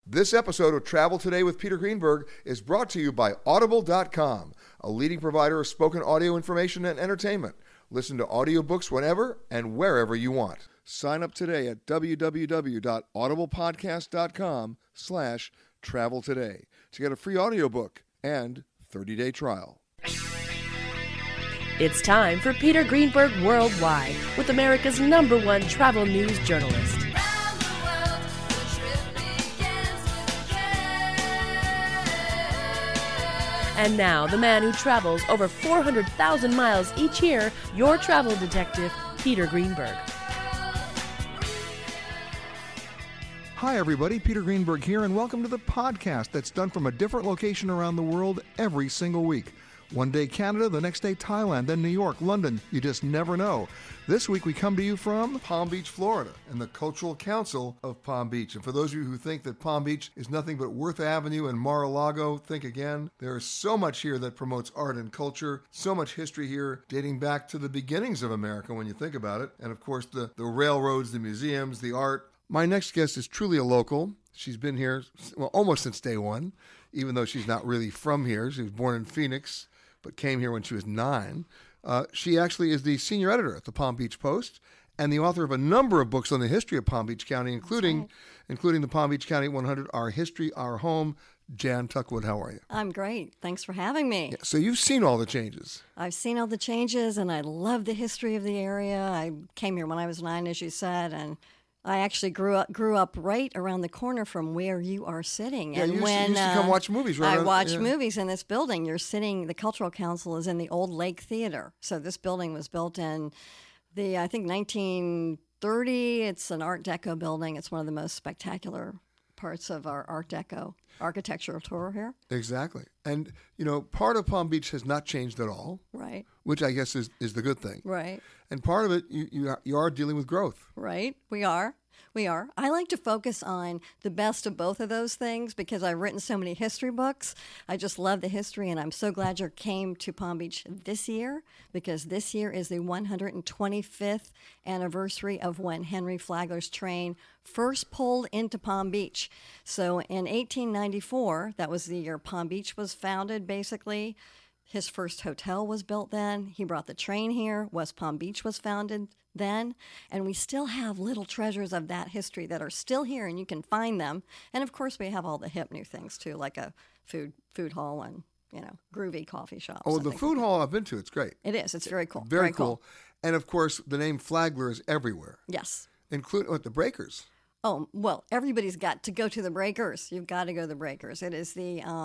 This episode of Travel Today with Peter Greenberg is brought to you by Audible.com, a leading provider of spoken audio information and entertainment. Listen to audiobooks whenever and wherever you want. Sign up today at www.audiblepodcast.com/travel today to get a free audiobook and 30-day trial. It's time for Peter Greenberg Worldwide with America's #1 travel news journalist. And now, the man who travels over 400,000 miles each year, your travel detective, Peter Greenberg. Hi, everybody. Peter Greenberg here, and welcome to the podcast that's done from a different location around the world every single week. One day Canada, the next day Thailand, then New York, London. You just never know. This week we come to you from Palm Beach, Florida, and the Cultural Council of Palm Beach. And for those of you who think that Palm Beach is nothing but Worth Avenue and Mar-a-Lago, think again. There is so much here that promotes art and culture, so much history here dating back to the beginnings of America when you think about it. And of course the railroads, the museums, the art. My next guest is truly a local. She's been here almost since day one, even though she's not really from here. She was born in Phoenix, but came here when she was 9. She actually is the senior editor at the Palm Beach Post and the author of a number of books on the history of Palm Beach County, including the Palm Beach County 100, Our History, Our Home. Jan Tuckwood, how are you? I'm great. Thanks for having me. Yeah, so you've seen all the changes. I've seen all the changes, and I love the history of the area. I came here when I was 9, as you said, and I actually grew up right around the corner from where you are sitting. Yeah, and you when used to come watch movies, right? I watched movies in this building. You're sitting. The Cultural Council is in the old Lake Theater. So this building was built in I think 1930. It's an Art Deco building. It's one of the most spectacular parts of our Art Deco architectural tour here. Exactly. And, part of Palm Beach has not changed at all. Right. Which I guess is the good thing. Right. And part of it, you are dealing with growth. Right. We are. I like to focus on the best of both of those things because I've written so many history books. I just love the history, and I'm so glad you came to Palm Beach this year because this year is the 125th anniversary of when Henry Flagler's train first pulled into Palm Beach. So in 1894, that was the year Palm Beach was founded, basically. His first hotel was built then. He brought the train here. West Palm Beach was founded then. And we still have little treasures of that history that are still here, and you can find them. And, of course, we have all the hip new things, too, like a food hall and, groovy coffee shops. Oh, the food hall I've been to. It's great. It is. It's very cool. Very cool. And, of course, the name Flagler is everywhere. Yes. Including the Breakers. Oh, well, everybody's got to go to the Breakers. You've got to go to the Breakers. It is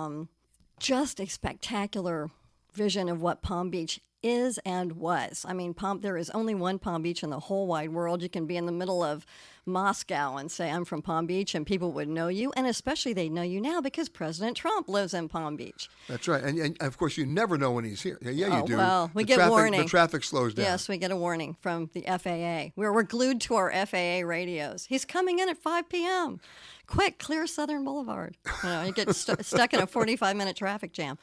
just a spectacular vision of what Palm Beach is and was. I mean, there is only one Palm Beach in the whole wide world. You can be in the middle of Moscow and say, I'm from Palm Beach, and people would know you. And especially they know you now because President Trump lives in Palm Beach. That's right. And of course, you never know when he's here. Yeah, you do. Well, we get warning. The traffic slows down. Yes, we get a warning from the FAA. We're glued to our FAA radios. He's coming in at 5 p.m. Quick, clear Southern Boulevard. You get stuck in a 45-minute traffic jam.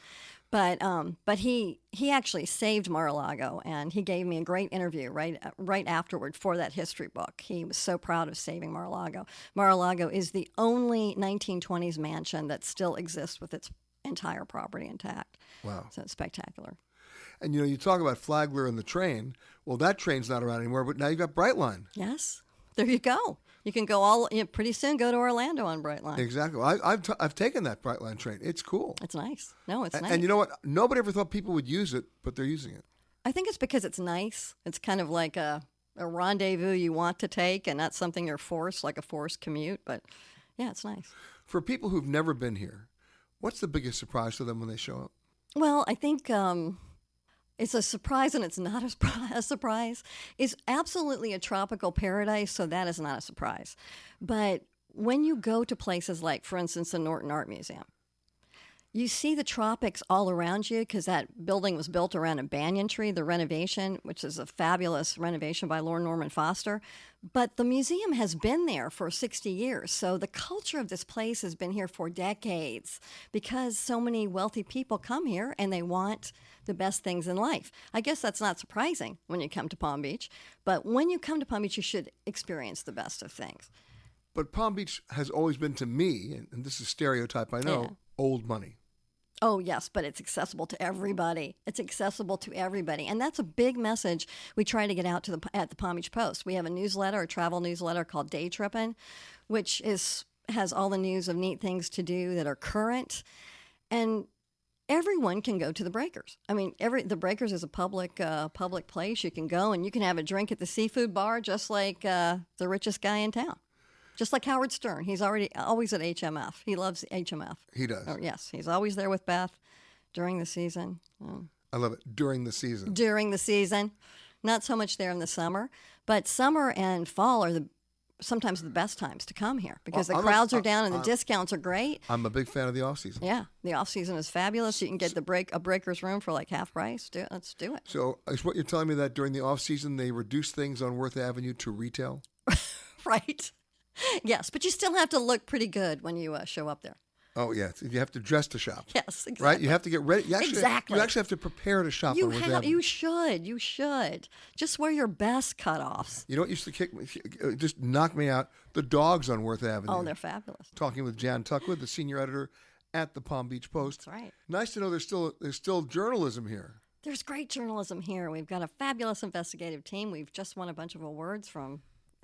But he actually saved Mar-a-Lago, and he gave me a great interview right afterward for that history book. He was so proud of saving Mar-a-Lago. Mar-a-Lago is the only 1920s mansion that still exists with its entire property intact. Wow. So it's spectacular. And, you talk about Flagler and the train. Well, that train's not around anymore, but now you've got Brightline. Yes. There you go. You can go pretty soon go to Orlando on Brightline. Exactly. I've taken that Brightline train. It's cool. It's nice. No, it's nice. And you know what? Nobody ever thought people would use it, but they're using it. I think it's because it's nice. It's kind of like a rendezvous you want to take and not something you're forced, like a forced commute. But, yeah, it's nice. For people who've never been here, what's the biggest surprise to them when they show up? Well, I think it's a surprise and it's not a surprise. It's absolutely a tropical paradise, so that is not a surprise. But when you go to places like, for instance, the Norton Art Museum, you see the tropics all around you because that building was built around a banyan tree, the renovation, which is a fabulous renovation by Lord Norman Foster. But the museum has been there for 60 years. So the culture of this place has been here for decades because so many wealthy people come here and they want the best things in life. I guess that's not surprising when you come to Palm Beach. But when you come to Palm Beach, you should experience the best of things. But Palm Beach has always been to me, and this is stereotype, I know, old money. Oh, yes, but it's accessible to everybody. It's accessible to everybody. And that's a big message we try to get out to at the Palm Beach Post. We have a newsletter, a travel newsletter called Day Trippin', which has all the news of neat things to do that are current. And everyone can go to the Breakers. I mean, the Breakers is a public place. You can go and you can have a drink at the seafood bar just like the richest guy in town. Just like Howard Stern. He's always at HMF. He loves HMF. He does. Oh, yes. He's always there with Beth during the season. I love it. During the season. During the season. Not so much there in the summer. But summer and fall are sometimes the best times to come here because the crowds are down and the discounts are great. I'm a big fan of the off-season. Yeah. The off-season is fabulous. You can get a Breakers room for like half price. Let's do it. So is what you're telling me that during the off-season they reduce things on Worth Avenue to retail? Right. Yes, but you still have to look pretty good when you show up there. Oh, yes. You have to dress to shop. Yes, exactly. Right? You have to get ready. Exactly. You actually have to prepare to shop on Worth Avenue. You should. Just wear your best cutoffs. You know what used to just knock me out? The dogs on Worth Avenue. Oh, they're fabulous. Talking with Jan Tuckwood, the senior editor at the Palm Beach Post. That's right. Nice to know there's still journalism here. There's great journalism here. We've got a fabulous investigative team. We've just won a bunch of awards from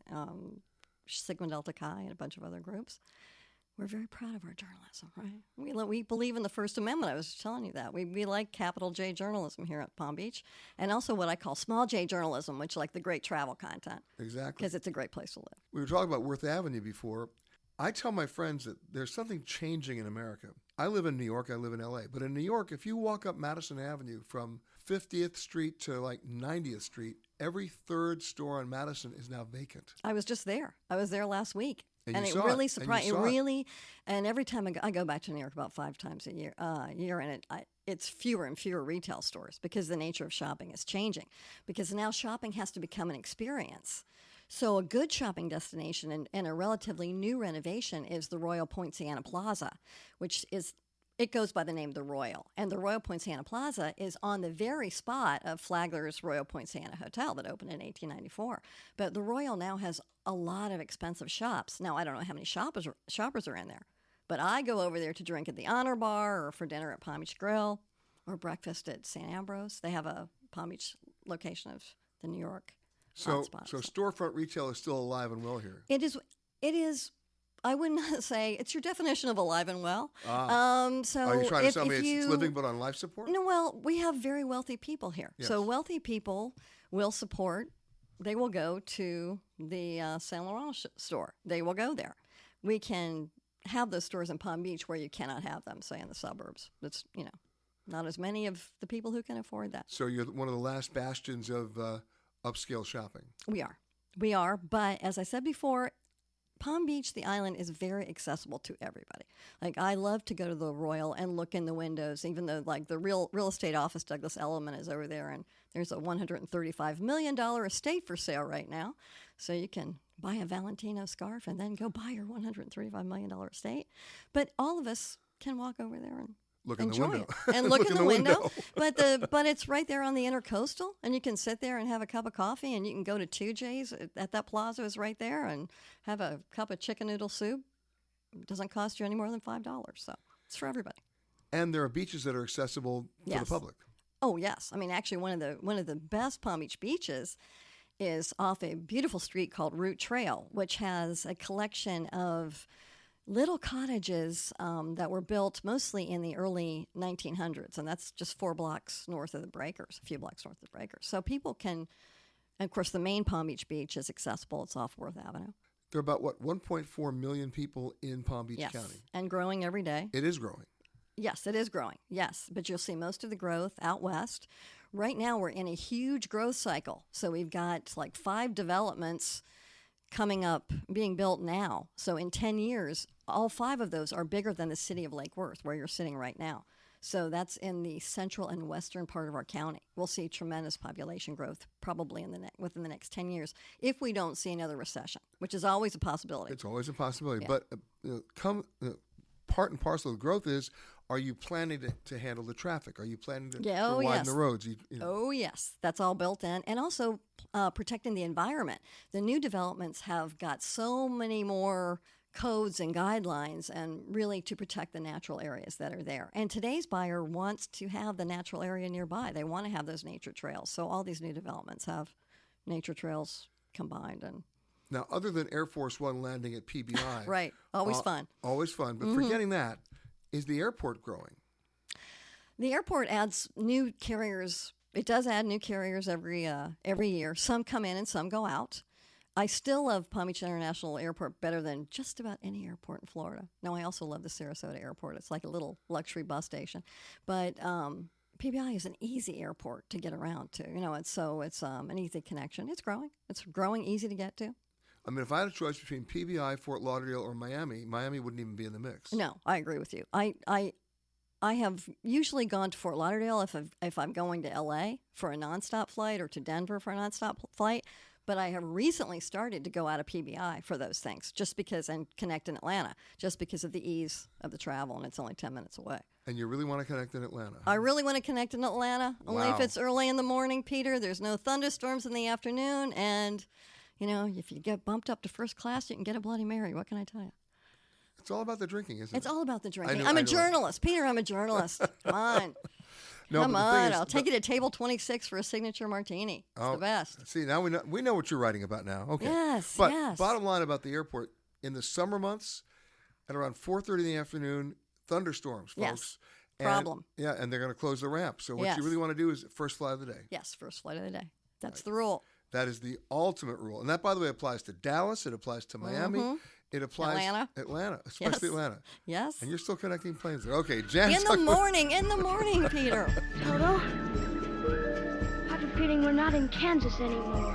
Sigma Delta Chi and a bunch of other groups. We're very proud of our journalism, right? We believe in the First Amendment. I was telling you that. We like capital J journalism here at Palm Beach, and also what I call small J journalism, which like the great travel content. Exactly. Because it's a great place to live. We were talking about Worth Avenue before. I tell my friends that there's something changing in America. I live in New York, I live in LA, but in New York, if you walk up Madison Avenue from 50th Street to like 90th Street, every third store on Madison is now vacant. I was just there. I was there last week. And it really surprised me. And every time I go back to New York about 5 times a year, and it's fewer and fewer retail stores because the nature of shopping is changing. Because now shopping has to become an experience. So a good shopping destination and a relatively new renovation is the Royal Poinciana Plaza, which it goes by the name The Royal. And the Royal Poinciana Plaza is on the very spot of Flagler's Royal Poinciana Hotel that opened in 1894. But the Royal now has a lot of expensive shops. Now, I don't know how many shoppers are in there, but I go over there to drink at the Honor Bar or for dinner at Palm Beach Grill or breakfast at St. Ambrose. They have a Palm Beach location of the New York hotspot. So storefront retail is still alive and well here. It is. I would not say it's your definition of alive and well. So are you trying to tell me it's living but on life support? No, well, we have very wealthy people here. Yes. So wealthy people will support. They will go to the Saint Laurent store. They will go there. We can have those stores in Palm Beach where you cannot have them, say in the suburbs. It's not as many of the people who can afford that. So you're one of the last bastions of upscale shopping. We are. But as I said before, Palm Beach, the island, is very accessible to everybody. Like, I love to go to the Royal and look in the windows, even though, like, the real estate office, Douglas Elliman, is over there, and there's a $135 million estate for sale right now. So you can buy a Valentino scarf and then go buy your $135 million estate. But all of us can walk over there and look in the enjoy window. it. And look in the window. But it's right there on the Intercoastal, and you can sit there and have a cup of coffee, and you can go to 2J's at that plaza is right there and have a cup of chicken noodle soup. It doesn't cost you any more than $5, so it's for everybody. And there are beaches that are accessible to the public. Oh yes, I mean actually one of the best Palm Beach beaches is off a beautiful street called Root Trail, which has a collection of little cottages that were built mostly in the early 1900s, and that's just 4 blocks north of the Breakers, a few blocks north of the Breakers. So people can, and of course the main Palm Beach beach is accessible. It's off Worth Avenue. There are about, 1.4 million people in Palm Beach County? And growing every day. It is growing. Yes, it is growing, yes. But you'll see most of the growth out west. Right now we're in a huge growth cycle. So we've got like 5 developments coming up, being built now. So in 10 years, all 5 of those are bigger than the city of Lake Worth, where you're sitting right now. So that's in the central and western part of our county. We'll see tremendous population growth probably within the next 10 years if we don't see another recession, which is always a possibility. It's always a possibility. Yeah. But part and parcel of growth is, are you planning to handle the traffic? Are you planning to widen yes. the roads? Oh, yes. That's all built in. And also protecting the environment. The new developments have got so many more codes and guidelines and really to protect the natural areas that are there. And today's buyer wants to have the natural area nearby. They want to have those nature trails. So all these new developments have nature trails combined. And now, other than Air Force One landing at PBI. right. Always fun. Always fun. But forgetting that, is the airport growing? The airport adds new carriers. It does add new carriers every year. Some come in and some go out. I still love Palm Beach International Airport better than just about any airport in Florida. Now, I also love the Sarasota Airport. It's like a little luxury bus station. But PBI is an easy airport to get around to. It's an easy connection. It's growing. It's growing, easy to get to. I mean, if I had a choice between PBI, Fort Lauderdale, or Miami wouldn't even be in the mix. No, I agree with you. I have usually gone to Fort Lauderdale if I'm going to LA for a nonstop flight or to Denver for a nonstop flight. But I have recently started to go out of PBI for those things and connect in Atlanta, just because of the ease of the travel, and it's only 10 minutes away. And you really want to connect in Atlanta? I really want to connect in Atlanta, only if it's early in the morning, Peter. There's no thunderstorms in the afternoon, and, if you get bumped up to first class, you can get a Bloody Mary. What can I tell you? It's all about the drinking, isn't it? It's all about the drinking. I'm a journalist. Peter, I'm a journalist. Come on. No, Come on, I'll take you to table 26 for a signature martini. It's the best. See, now we know what you're writing about now. Okay. Yes, but yes. Bottom line about the airport, in the summer months, at around 4:30 in the afternoon, thunderstorms, folks. Yes, problem. And they're going to close the ramp. So what you really want to do is first flight of the day. Yes, first flight of the day. That's the rule. That is the ultimate rule. And that, by the way, applies to Dallas. It applies to Miami. It applies Atlanta, especially Atlanta. Yes. And you're still connecting planes there. Okay, Jan. In the morning, Peter. Toto, I have a feeling we're not in Kansas anymore.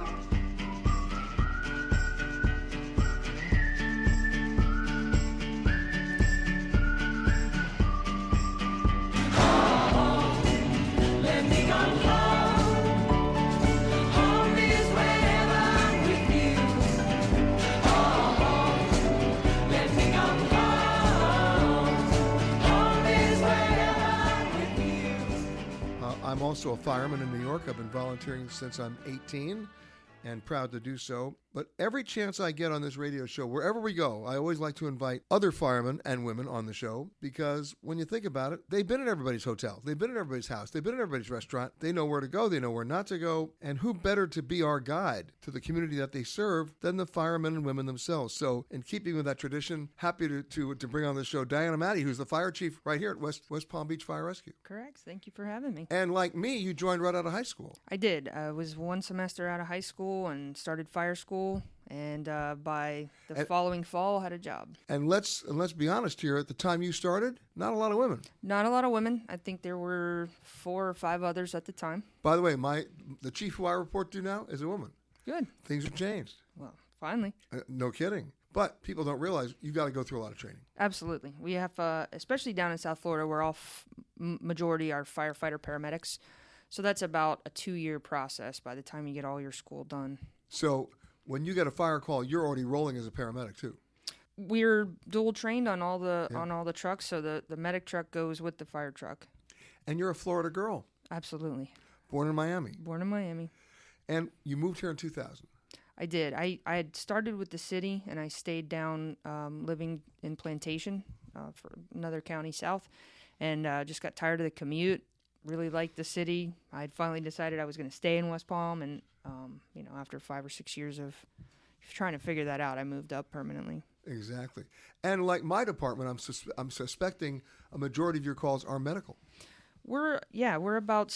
I'm also a fireman in New York. I've been volunteering since I'm 18 and proud to do so. But every chance I get on this radio show, wherever we go, I always like to invite other firemen and women on the show, because when you think about it, they've been at everybody's hotel. They've been at everybody's house. They've been at everybody's restaurant. They know where to go. They know where not to go. And who better to be our guide to the community that they serve than the firemen and women themselves? So in keeping with that tradition, happy to bring on the show Diana Matty, who's the fire chief right here at West Palm Beach Fire Rescue. Correct. Thank you for having me. And like me, you joined right out of high school. I did. I was one semester out of high school and started fire school. And by the following fall, had a job. And let's be honest here. At the time you started, not a lot of women. Not a lot of women. I think there were 4 or 5 others at the time. By the way, the chief who I report to now is a woman. Good. Things have changed. Well, finally. No kidding. But people don't realize you've got to go through a lot of training. Absolutely. We have, especially down in South Florida, where majority are firefighter paramedics. So that's about a 2-year process by the time you get all your school done. So when you get a fire call, you're already rolling as a paramedic too. We're dual trained on all the trucks, so the medic truck goes with the fire truck. And you're a Florida girl. Absolutely. Born in Miami. Born in Miami. And you moved here in 2000. I did. I had started with the city, and I stayed down living in Plantation for another county south, and just got tired of the commute. Really liked the city. I had finally decided I was going to stay in West Palm, and after 5 or 6 years of trying to figure that out, I moved up permanently. Exactly. And like my department, I'm suspecting a majority of your calls are medical. We're about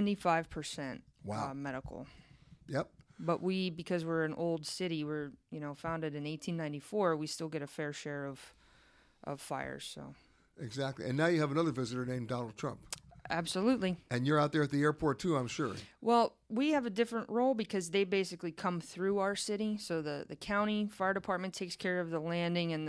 75% medical. Yep. But because we're an old city, we're founded in 1894, we still get a fair share of fires. So. Exactly. And now you have another visitor named Donald Trump. Absolutely. And you're out there at the airport too, I'm sure. Well, we have a different role because they basically come through our city. So the county fire department takes care of the landing, and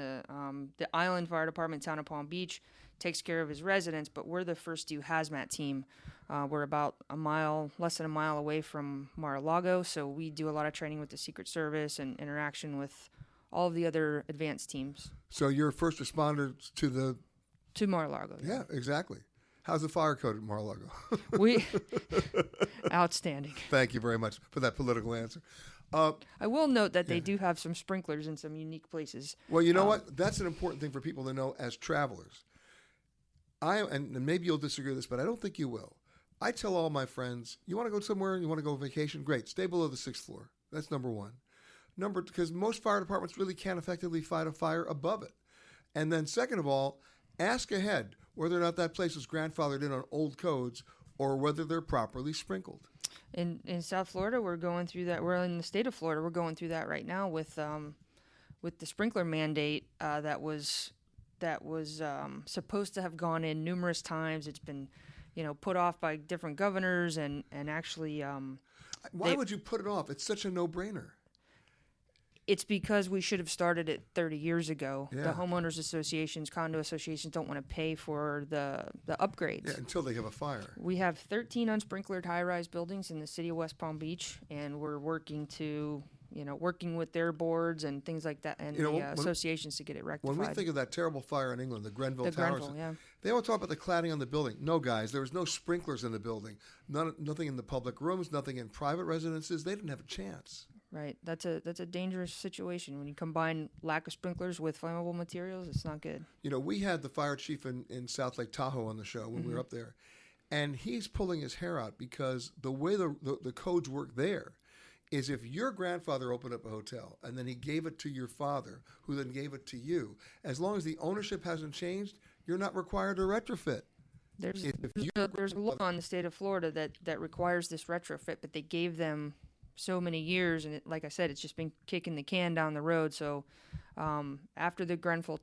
the island fire department, town of Palm Beach, takes care of his residents. But we're the first due hazmat team. We're about less than a mile away from Mar-a-Lago, so we do a lot of training with the Secret Service and interaction with all of the other advanced teams. So you're first responders To Mar-a-Lago. Yeah, exactly. How's the fire code at Mar-a-Lago? We outstanding. Thank you very much for that political answer. I will note that they do have some sprinklers in some unique places. Well, you know what? That's an important thing for people to know as travelers. And maybe you'll disagree with this, but I don't think you will. I tell all my friends, you want to go somewhere, you want to go on vacation? Great. Stay below the 6th floor. That's number one. Because most fire departments really can't effectively fight a fire above it. And then second of all, ask ahead whether or not that place was grandfathered in on old codes or whether they're properly sprinkled. In South Florida, we're going through that. We're in the state of Florida. We're going through that right now with the sprinkler mandate that was supposed to have gone in numerous times. It's been, put off by different governors and actually. Why would you put it off? It's such a no-brainer. It's because we should have started it 30 years ago. Yeah. The homeowners associations, condo associations don't want to pay for the upgrades. Yeah, until they have a fire. We have 13 unsprinklered high-rise buildings in the city of West Palm Beach, and we're working with their boards and things like that and associations to get it rectified. When we think of that terrible fire in England, the Grenfell Towers, yeah. They all talk about the cladding on the building. No, guys, there was no sprinklers in the building. Nothing in the public rooms, nothing in private residences. They didn't have a chance. Right. That's a dangerous situation. When you combine lack of sprinklers with flammable materials, it's not good. We had the fire chief in South Lake Tahoe on the show when we were up there, and he's pulling his hair out because the way the codes work there is if your grandfather opened up a hotel and then he gave it to your father, who then gave it to you, as long as the ownership hasn't changed, you're not required to retrofit. There's a law in the state of Florida that requires this retrofit, but they gave them so many years, and like I said, it's just been kicking the can down the road. So after the Grenfell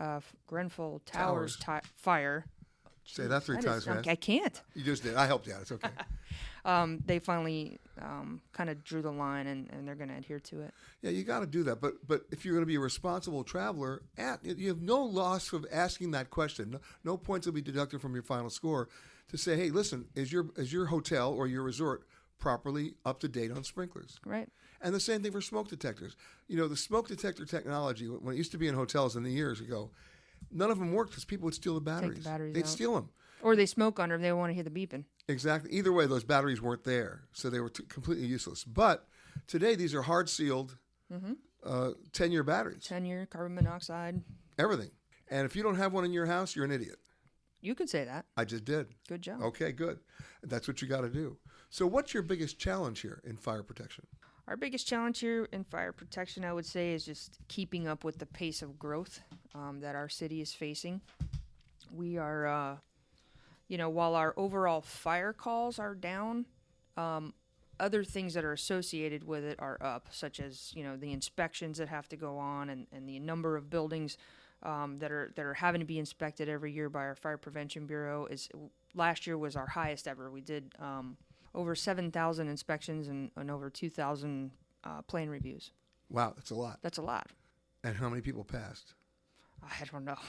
Towers fire, say that three times, man. I can't. You just did. I helped you out. It's okay. They finally kind of drew the line, and they're going to adhere to it. Yeah, you got to do that. But if you're going to be a responsible traveler, you have no loss of asking that question. No points will be deducted from your final score to say, hey, listen, is your hotel or your resort properly up to date on sprinklers? Right. And the same thing for smoke detectors. The smoke detector technology, when it used to be in hotels in the years ago, none of them worked because people would steal the batteries. Take the batteries They'd out. steal them. Or they smoke under them. They want to hear the beeping. Exactly. Either way, those batteries weren't there, so they were completely useless. But today, these are hard-sealed 10-year batteries. 10-year carbon monoxide. Everything. And if you don't have one in your house, you're an idiot. You can say that. I just did. Good job. Okay, good. That's what you got to do. So what's your biggest challenge here in fire protection? Our biggest challenge here in fire protection, I would say, is just keeping up with the pace of growth that our city is facing. We are, while our overall fire calls are down, other things that are associated with it are up, such as, the inspections that have to go on and the number of buildings that are having to be inspected every year by our Fire Prevention Bureau. Last year was our highest ever. We did over 7,000 inspections and over 2,000 plan reviews. Wow, that's a lot. That's a lot. And how many people passed? I don't know.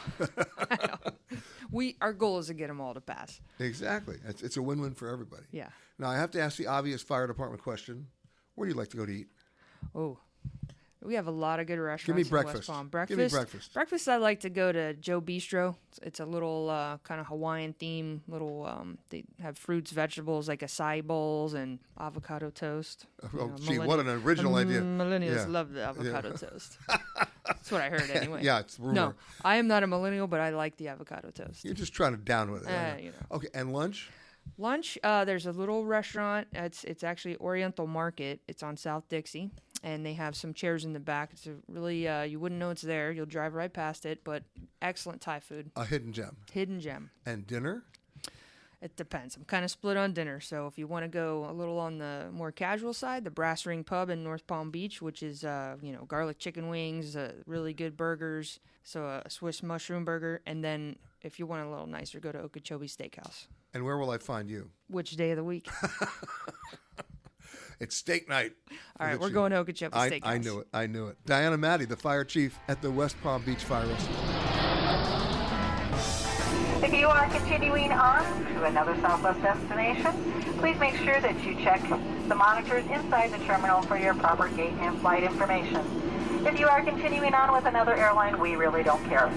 Our goal is to get them all to pass. Exactly. It's a win-win for everybody. Yeah. Now, I have to ask the obvious fire department question. Where do you like to go to eat? Oh, we have a lot of good restaurants. Give me in breakfast. West Palm. Breakfast. Give me breakfast. Breakfast, I like to go to Joe Bistro. It's a little kind of Hawaiian theme. They have fruits, vegetables like acai bowls and avocado toast. Gee, what an original idea. Millennials love the avocado toast. That's what I heard anyway. Yeah, it's rumor. No, I am not a millennial, but I like the avocado toast. You're just trying to down with it. Okay, and lunch? Lunch, there's a little restaurant. It's actually Oriental Market. It's on South Dixie, and they have some chairs in the back. It's a really, you wouldn't know it's there. You'll drive right past it, but excellent Thai food. A hidden gem. Hidden gem. And dinner? It depends. I'm kind of split on dinner. So if you want to go a little on the more casual side, the Brass Ring Pub in North Palm Beach, which is, garlic chicken wings, really good burgers, so a Swiss mushroom burger. And then if you want a little nicer, go to Okeechobee Steakhouse. And where will I find you? Which day of the week? It's steak night. All right, we're going to Okeechobee Steakhouse. I knew it. Diana Matty, the fire chief at the West Palm Beach Fire Rescue. If you are continuing on to another Southwest destination, please make sure that you check the monitors inside the terminal for your proper gate and flight information. If you are continuing on with another airline, we really don't care.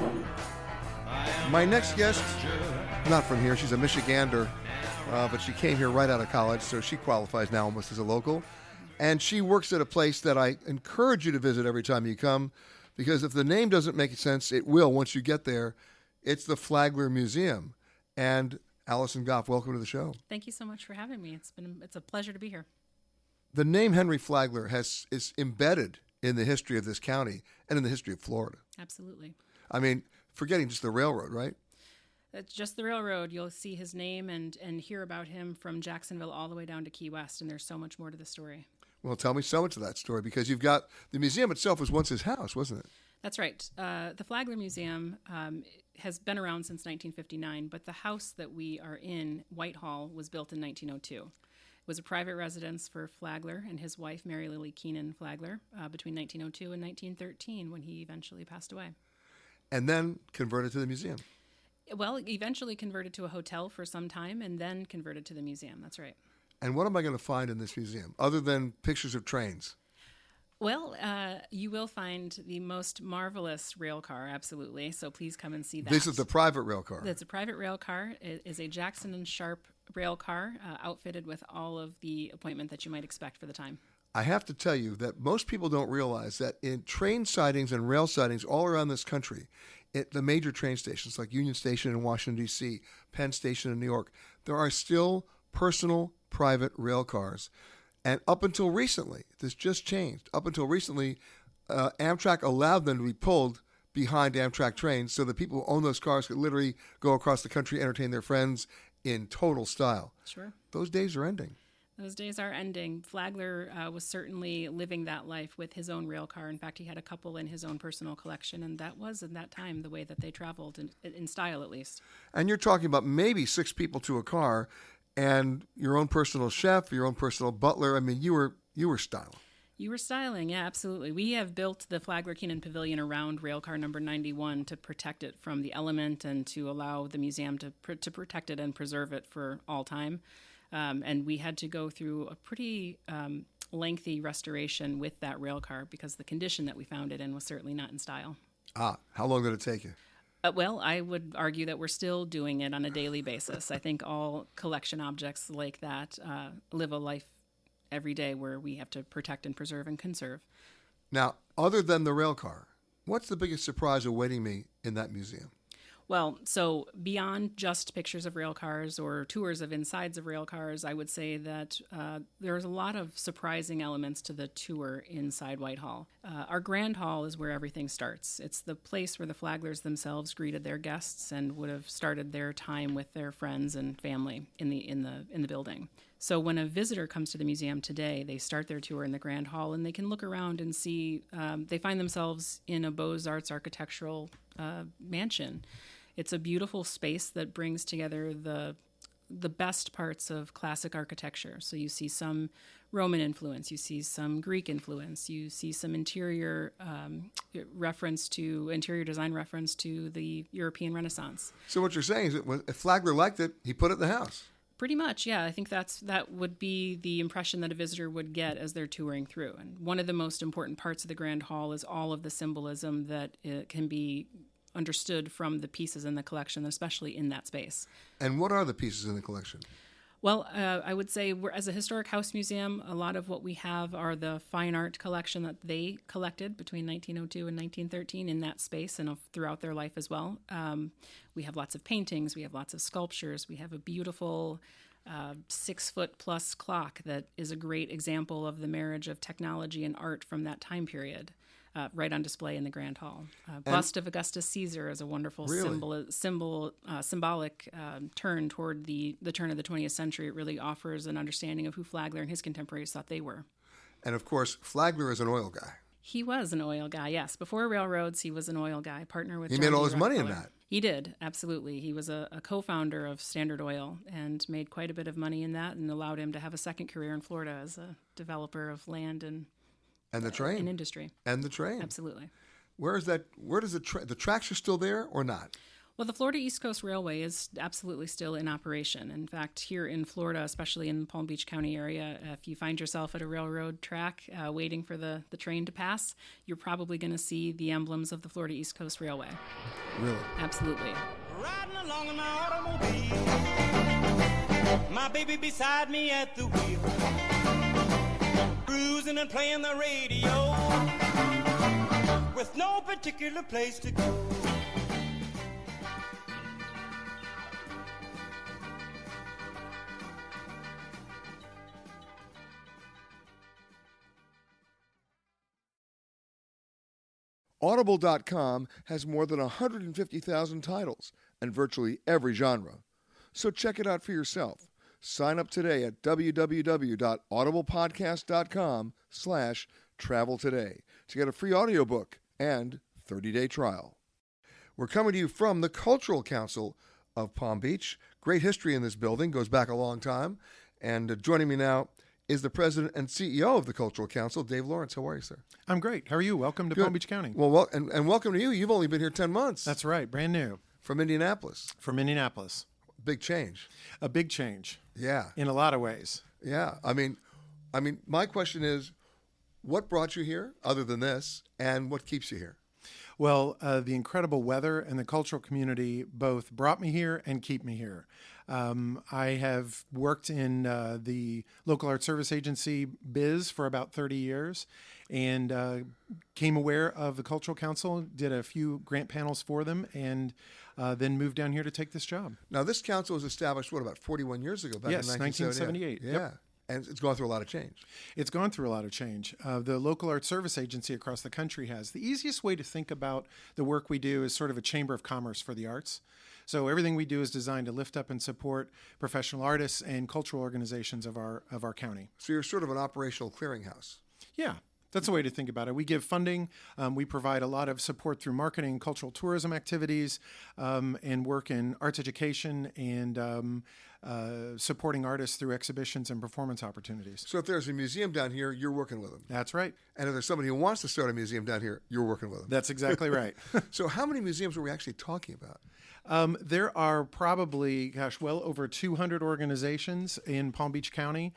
My next guest, not from here, she's a Michigander, but she came here right out of college, so she qualifies now almost as a local. And she works at a place that I encourage you to visit every time you come, because if the name doesn't make sense, it will once you get there. It's the Flagler Museum. And Allison Goff, welcome to the show. Thank you so much for having me. It's a pleasure to be here. The name Henry Flagler is embedded in the history of this county and in the history of Florida. Absolutely. I mean, forgetting just the railroad, right? It's just the railroad. You'll see his name and hear about him from Jacksonville all the way down to Key West, and there's so much more to the story. Well, tell me so much of that story, because you've got the museum itself was once his house, wasn't it? That's right. The Flagler Museum has been around since 1959, but the house that we are in, Whitehall, was built in 1902. It was a private residence for Flagler and his wife, Mary Lily Keenan Flagler, between 1902 and 1913, when he eventually passed away. And then converted to the museum. Well, eventually converted to a hotel for some time and then converted to the museum. That's right. And what am I going to find in this museum, other than pictures of trains? Well, you will find the most marvelous rail car, absolutely. So please come and see that. This is the private rail car. It's a private rail car. It is a Jackson & Sharp rail car, outfitted with all of the appointment that you might expect for the time. I have to tell you that most people don't realize that in train sightings and rail sightings all around this country, at the major train stations like Union Station in Washington, D.C., Penn Station in New York, there are still personal private rail cars. And up until recently, this just changed. Up until recently, Amtrak allowed them to be pulled behind Amtrak trains so that people who own those cars could literally go across the country, entertain their friends in total style. Sure. Those days are ending. Those days are ending. Flagler was certainly living that life with his own rail car. In fact, he had a couple in his own personal collection, and that was, in that time, the way that they traveled, in style at least. And you're talking about maybe 6 people to a car, and your own personal chef, your own personal butler. I mean, you were styling. You were styling, yeah, absolutely. We have built the Flagler Keenan Pavilion around railcar number 91 to protect it from the element and to allow the museum to protect it and preserve it for all time. And we had to go through a pretty lengthy restoration with that rail car because the condition that we found it in was certainly not in style. How long did it take you? Well, I would argue that we're still doing it on a daily basis. I think all collection objects like that live a life every day where we have to protect and preserve and conserve. Now, other than the rail car, what's the biggest surprise awaiting me in that museum? Well, so beyond just pictures of rail cars or tours of insides of rail cars, I would say that there's a lot of surprising elements to the tour inside Whitehall. Our Grand Hall is where everything starts. It's the place where the Flaglers themselves greeted their guests and would have started their time with their friends and family in the building. So when a visitor comes to the museum today, they start their tour in the Grand Hall and they can look around and see, they find themselves in a Beaux-Arts architectural mansion. It's a beautiful space that brings together the best parts of classic architecture. So you see some Roman influence, you see some Greek influence, you see some interior design reference to the European Renaissance. So what you're saying is that if Flagler liked it, he put it in the house. Pretty much, yeah. I think that would be the impression that a visitor would get as they're touring through. And one of the most important parts of the Grand Hall is all of the symbolism that can be understood from the pieces in the collection, especially in that space. And what are the pieces in the collection? Well, I would say as a historic house museum, a lot of what we have are the fine art collection that they collected between 1902 and 1913 in that space and throughout their life as well. We have lots of paintings, we have lots of sculptures, we have a beautiful 6-foot-plus clock that is a great example of the marriage of technology and art from that time period. Right on display in the Grand Hall. Bust of Augustus Caesar is a wonderful symbolic turn toward the turn of the 20th century. It really offers an understanding of who Flagler and his contemporaries thought they were. And of course, Flagler is an oil guy. He was an oil guy, yes. Before railroads, he was an oil guy, partner with He John made all D. his money in Rockefeller. that. He did, absolutely. He was a co-founder of Standard Oil and made quite a bit of money in that and allowed him to have a second career in Florida as a developer of land and the train. In industry. And the train. Absolutely. Where does the tracks are still there or not? Well, the Florida East Coast Railway is absolutely still in operation. In fact, here in Florida, especially in the Palm Beach County area, if you find yourself at a railroad track waiting for the train to pass, you're probably going to see the emblems of the Florida East Coast Railway. Really? Absolutely. Riding along in my automobile, my baby beside me at the wheel, cruising and playing the radio, with no particular place to go. Audible.com has more than 150,000 titles and virtually every genre. So check it out for yourself. Sign up today at www.audiblepodcast.com/travel today to get a free audiobook and 30-day trial. We're coming to you from the Cultural Council of Palm Beach. Great history in this building, goes back a long time. And joining me now is the president and CEO of the Cultural Council, Dave Lawrence. How are you, sir? I'm great. How are you? Welcome to Good. Palm Beach County. Well, and welcome to you. You've only been here 10 months. That's right. Brand new. From Indianapolis. From Indianapolis. Big change. A big change. Yeah. In a lot of ways. Yeah. I mean, my question is, what brought you here other than this, and what keeps you here? Well, the incredible weather and the cultural community both brought me here and keep me here. I have worked in the local art service agency biz for about 30 years and came aware of the Cultural Council, did a few grant panels for them, and then moved down here to take this job. Now, this council was established, about 41 years ago, back Yes, in 1978? Yep. Yeah. And it's gone through a lot of change. It's gone through a lot of change. The local art service agency across the country has. The easiest way to think about the work we do is sort of a chamber of commerce for the arts. So everything we do is designed to lift up and support professional artists and cultural organizations of our county. So you're sort of an operational clearinghouse. Yeah. That's the way to think about it. We give funding. We provide a lot of support through marketing and cultural tourism activities and work in arts education and supporting artists through exhibitions and performance opportunities. So if there's a museum down here, you're working with them. That's right. And if there's somebody who wants to start a museum down here, you're working with them. That's exactly right. So how many museums are we actually talking about? There are probably, well over 200 organizations in Palm Beach County.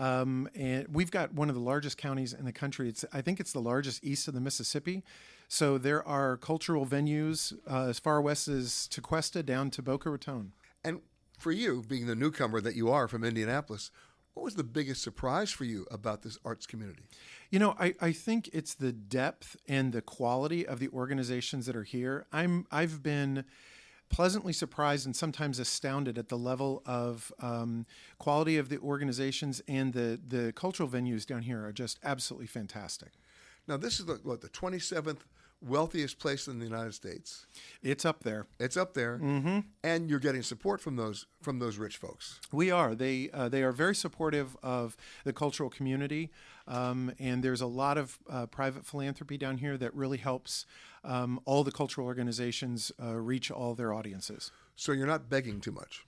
And we've got one of the largest counties in the country. I think it's the largest east of the Mississippi. So there are cultural venues as far west as Tequesta down to Boca Raton. And for you, being the newcomer that you are from Indianapolis, what was the biggest surprise for you about this arts community? You know, I think it's the depth and the quality of the organizations that are here. I've been pleasantly surprised and sometimes astounded at the level of quality of the organizations, and the cultural venues down here are just absolutely fantastic. Now, this is the 27th wealthiest place in the United States. It's up there. It's up there, and you're getting support from those rich folks. We are. They are very supportive of the cultural community, and there's a lot of private philanthropy down here that really helps all the cultural organizations reach all their audiences. So you're not begging too much.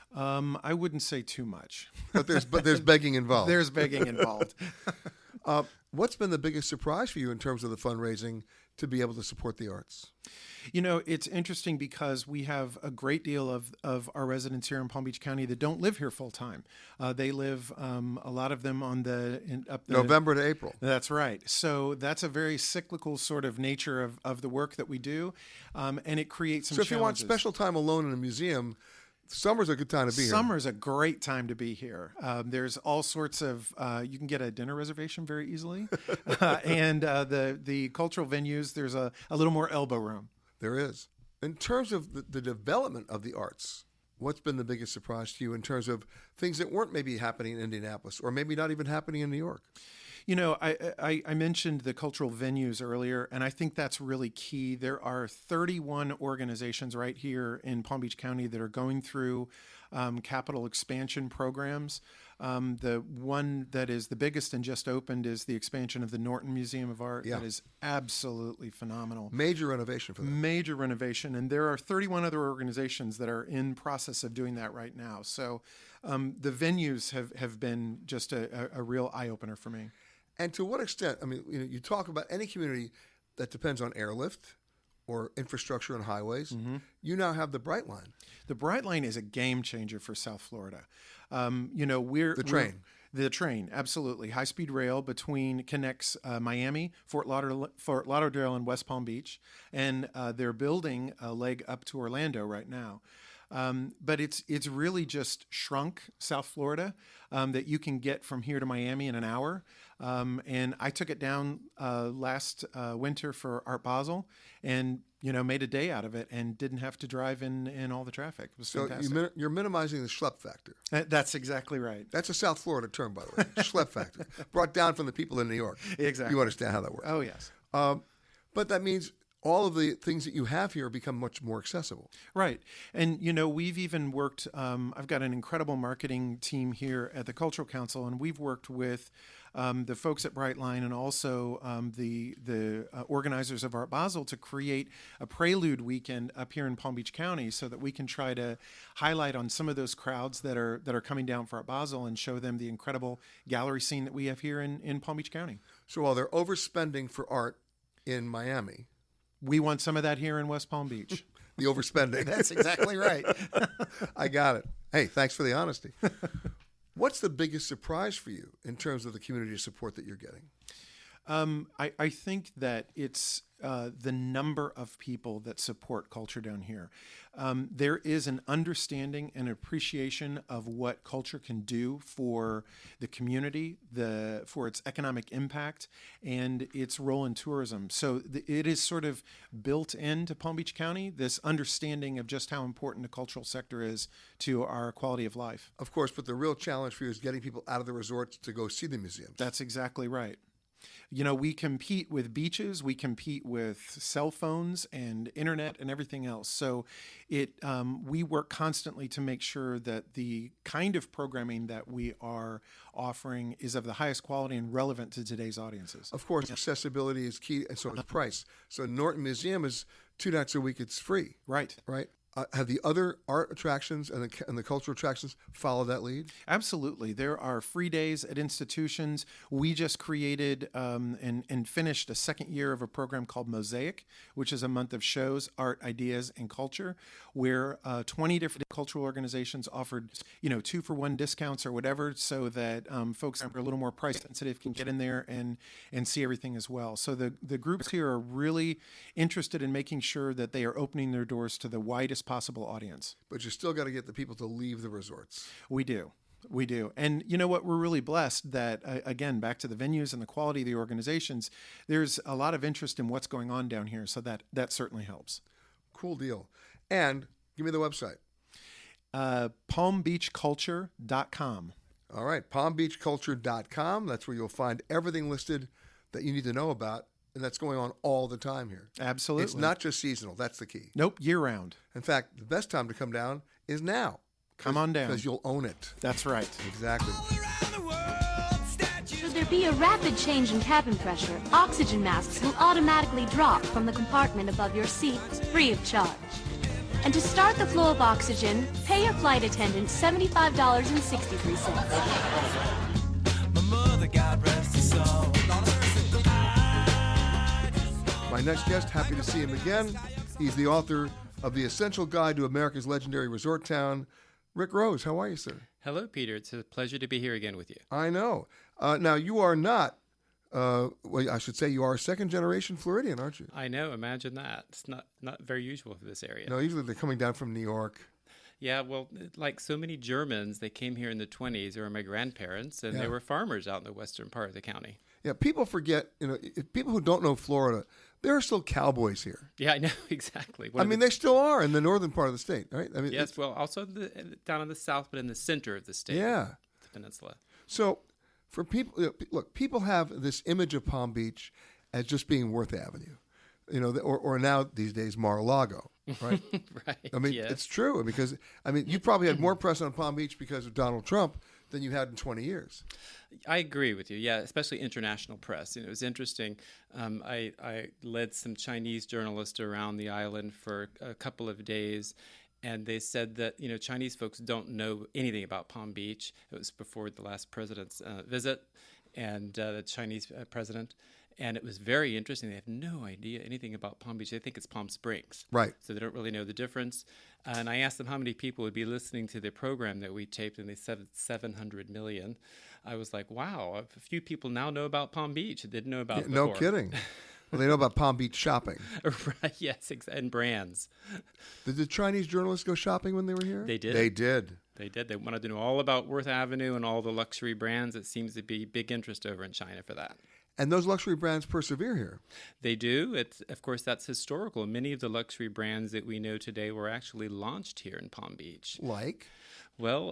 I wouldn't say too much, but there's begging involved. There's begging involved. What's been the biggest surprise for you in terms of the fundraising to be able to support the arts? You know, it's interesting because we have a great deal of our residents here in Palm Beach County that don't live here full time. They live, a lot of them on November to April. That's right. So that's a very cyclical sort of nature of the work that we do, and it creates some challenges. So if you want special time alone in a museum, summer's a good time to be here. Summer's a great time to be here. There's all sorts of, you can get a dinner reservation very easily. And the cultural venues, there's a little more elbow room. There is. In terms of the development of the arts, what's been the biggest surprise to you in terms of things that weren't maybe happening in Indianapolis or maybe not even happening in New York? You know, I mentioned the cultural venues earlier, and I think that's really key. There are 31 organizations right here in Palm Beach County that are going through capital expansion programs. The one that is the biggest and just opened is the expansion of the Norton Museum of Art. Yeah. That is absolutely phenomenal. Major renovation for them. Major renovation. And there are 31 other organizations that are in process of doing that right now. So the venues have been just a real eye-opener for me. And to what extent, I mean, you talk about any community that depends on airlift or infrastructure and highways, you now have the Brightline. The Brightline is a game changer for South Florida. The train, absolutely. High-speed rail connects Miami, Fort Lauderdale, and West Palm Beach, and they're building a leg up to Orlando right now. But it's really just shrunk South Florida that you can get from here to Miami in an hour. And I took it down last winter for Art Basel, and made a day out of it, and didn't have to drive in all the traffic. It was fantastic. You're minimizing the schlep factor. That's exactly right. That's a South Florida term, by the way. Schlep factor, brought down from the people in New York. Exactly. You understand how that works. Oh yes. But that means all of the things that you have here become much more accessible. Right. And, we've even worked, I've got an incredible marketing team here at the Cultural Council, and we've worked with the folks at Brightline and also the organizers of Art Basel to create a prelude weekend up here in Palm Beach County so that we can try to highlight on some of those crowds that are coming down for Art Basel and show them the incredible gallery scene that we have here in Palm Beach County. So while they're overspending for art in Miami, we want some of that here in West Palm Beach. The overspending. That's exactly right. I got it. Hey, thanks for the honesty. What's the biggest surprise for you in terms of the community support that you're getting? I think that it's the number of people that support culture down here. There is an understanding and appreciation of what culture can do for the community, for its economic impact, and its role in tourism. So it is sort of built into Palm Beach County, this understanding of just how important the cultural sector is to our quality of life. Of course, but the real challenge for you is getting people out of the resorts to go see the museums. That's exactly right. We compete with beaches, we compete with cell phones and internet and everything else. So we work constantly to make sure that the kind of programming that we are offering is of the highest quality and relevant to today's audiences. Of course, accessibility is key, and so is price. So Norton Museum is 2 nights a week, it's free. Right. Have the other art attractions and the cultural attractions followed that lead? Absolutely. There are free days at institutions. We just created and finished a second year of a program called Mosaic, which is a month of shows, art, ideas, and culture, where 20 different cultural organizations offered 2-for-1 discounts or whatever, so that folks that are a little more price sensitive can get in there and see everything as well. So the groups here are really interested in making sure that they are opening their doors to the widest possible audience. But you still got to get the people to leave the resorts. We do. And you know what? We're really blessed that, again, back to the venues and the quality of the organizations, there's a lot of interest in what's going on down here. So that certainly helps. Cool deal. And give me the website. PalmBeachCulture.com. All right. PalmBeachCulture.com. That's where you'll find everything listed that you need to know about. And that's going on all the time here. Absolutely. It's not just seasonal. That's the key. Year round. In fact, the best time to come down is now. Come on down. Because you'll own it. That's right. Exactly. Should there be a rapid change in cabin pressure, oxygen masks will automatically drop from the compartment above your seat, free of charge. And to start the flow of oxygen, pay your flight attendant $75.63. My mother, God rest her soul. My next guest, happy to see him again. He's the author of The Essential Guide to America's Legendary Resort Town. Rick Rose, how are you, sir? Hello, Peter. It's a pleasure to be here again with you. I know. Now, you are not, I should say you are a second-generation Floridian, aren't you? I know. Imagine that. It's not very usual for this area. No, usually they're coming down from New York. Yeah, well, like so many Germans, they came here in the 20s. They were my grandparents, and they were farmers out in the western part of the county. Yeah, people forget, people who don't know Florida, there are still cowboys here. Yeah, I know, exactly. They still are in the northern part of the state, right? Yes, well, also down in the south, but in the center of the state. Yeah. The peninsula. So for people, look, people have this image of Palm Beach as just being Worth Avenue, or now these days Mar-a-Lago, right? Right, yes. It's true because, you probably had more press on Palm Beach because of Donald Trump than you had in 20 years. I agree with you. Yeah, especially international press. It was interesting. I led some Chinese journalists around the island for a couple of days, and they said that Chinese folks don't know anything about Palm Beach. It was before the last president's visit, and the Chinese president. And it was very interesting. They have no idea anything about Palm Beach. They think it's Palm Springs. Right. So they don't really know the difference. And I asked them how many people would be listening to the program that we taped, and they said 700 million. I was like, wow, a few people now know about Palm Beach. They didn't know about it No before. kidding. Well, they know about Palm Beach shopping. Right, yes, and brands. Did the Chinese journalists go shopping when they were here? They did. They did. They did. They wanted to know all about Worth Avenue and all the luxury brands. It seems to be big interest over in China for that. And those luxury brands persevere here. They do. Of course, that's historical. Many of the luxury brands that we know today were actually launched here in Palm Beach. Like? Well,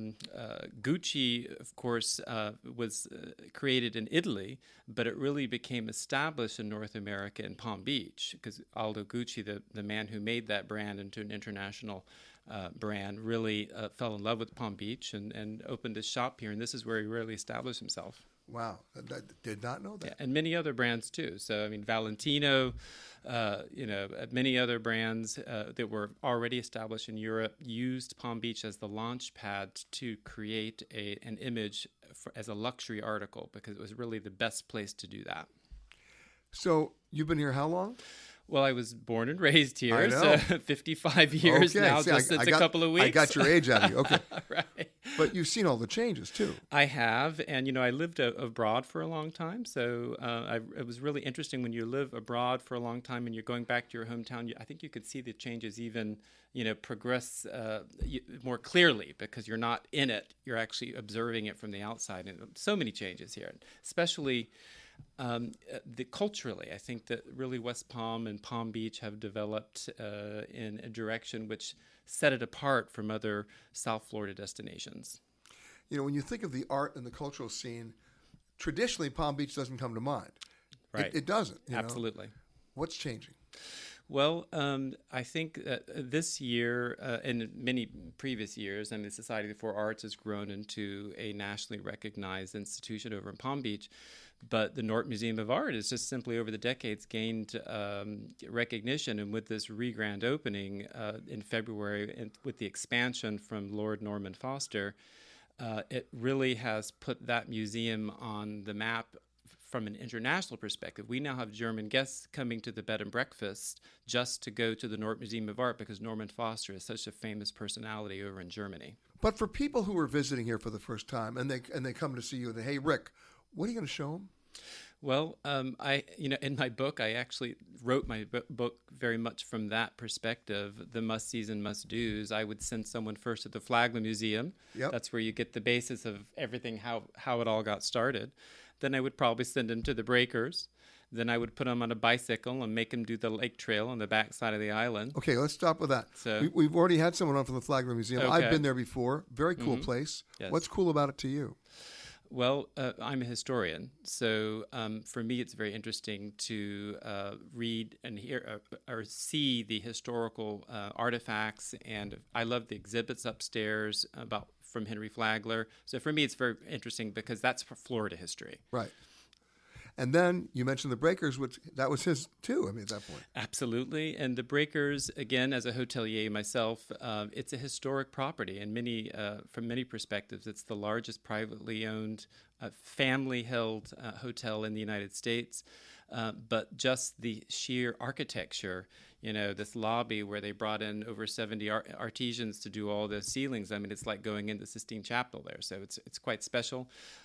Gucci, of course, was created in Italy, but it really became established in North America in Palm Beach because Aldo Gucci, the man who made that brand into an international brand, really fell in love with Palm Beach and opened a shop here. And this is where he really established himself. Wow, I did not know that. Yeah, and many other brands too. So, I mean, Valentino, many other brands that were already established in Europe used Palm Beach as the launch pad to create an image as a luxury article because it was really the best place to do that. So, you've been here how long? Well, I was born and raised here, I know. so 55 years now, just since a couple of weeks. I got your age out of you, okay. Right. But you've seen all the changes, too. I have, and, I lived abroad for a long time, so it was really interesting when you live abroad for a long time and you're going back to your hometown. I think you could see the changes even, progress more clearly because you're not in it. You're actually observing it from the outside, and so many changes here, especially... culturally, I think that really West Palm and Palm Beach have developed in a direction which set it apart from other South Florida destinations. When you think of the art and the cultural scene, traditionally Palm Beach doesn't come to mind. Right. It doesn't. Absolutely. What's changing? Well, I think that this year and many previous years, the Society for Arts has grown into a nationally recognized institution over in Palm Beach. But the Norton Museum of Art has just simply over the decades gained recognition. And with this re-grand opening in February and with the expansion from Lord Norman Foster, it really has put that museum on the map from an international perspective. We now have German guests coming to the bed and breakfast just to go to the Norton Museum of Art because Norman Foster is such a famous personality over in Germany. But for people who are visiting here for the first time and they come to see you and they, hey, Rick, what are you going to show them? Well, in my book, I actually wrote my book very much from that perspective, the must-sees and must-dos. I would send someone first to the Flagler Museum. Yep. That's where you get the basis of everything, how it all got started. Then I would probably send them to the Breakers. Then I would put them on a bicycle and make them do the lake trail on the backside of the island. Okay, let's stop with that. So, we've already had someone on from the Flagler Museum. Okay. I've been there before. Very cool place. Yes. What's cool about it to you? Well, I'm a historian, so for me it's very interesting to read and hear or see the historical artifacts, and I love the exhibits upstairs from Henry Flagler. So for me it's very interesting because that's for Florida history. Right. And then you mentioned the Breakers, which that was his too, at that point. Absolutely. And the Breakers, again, as a hotelier myself, it's a historic property. And from many perspectives, it's the largest privately owned, family-held hotel in the United States. But just the sheer architecture, this lobby where they brought in over 70 artisans to do all the ceilings. It's like going into Sistine Chapel there. So it's quite special.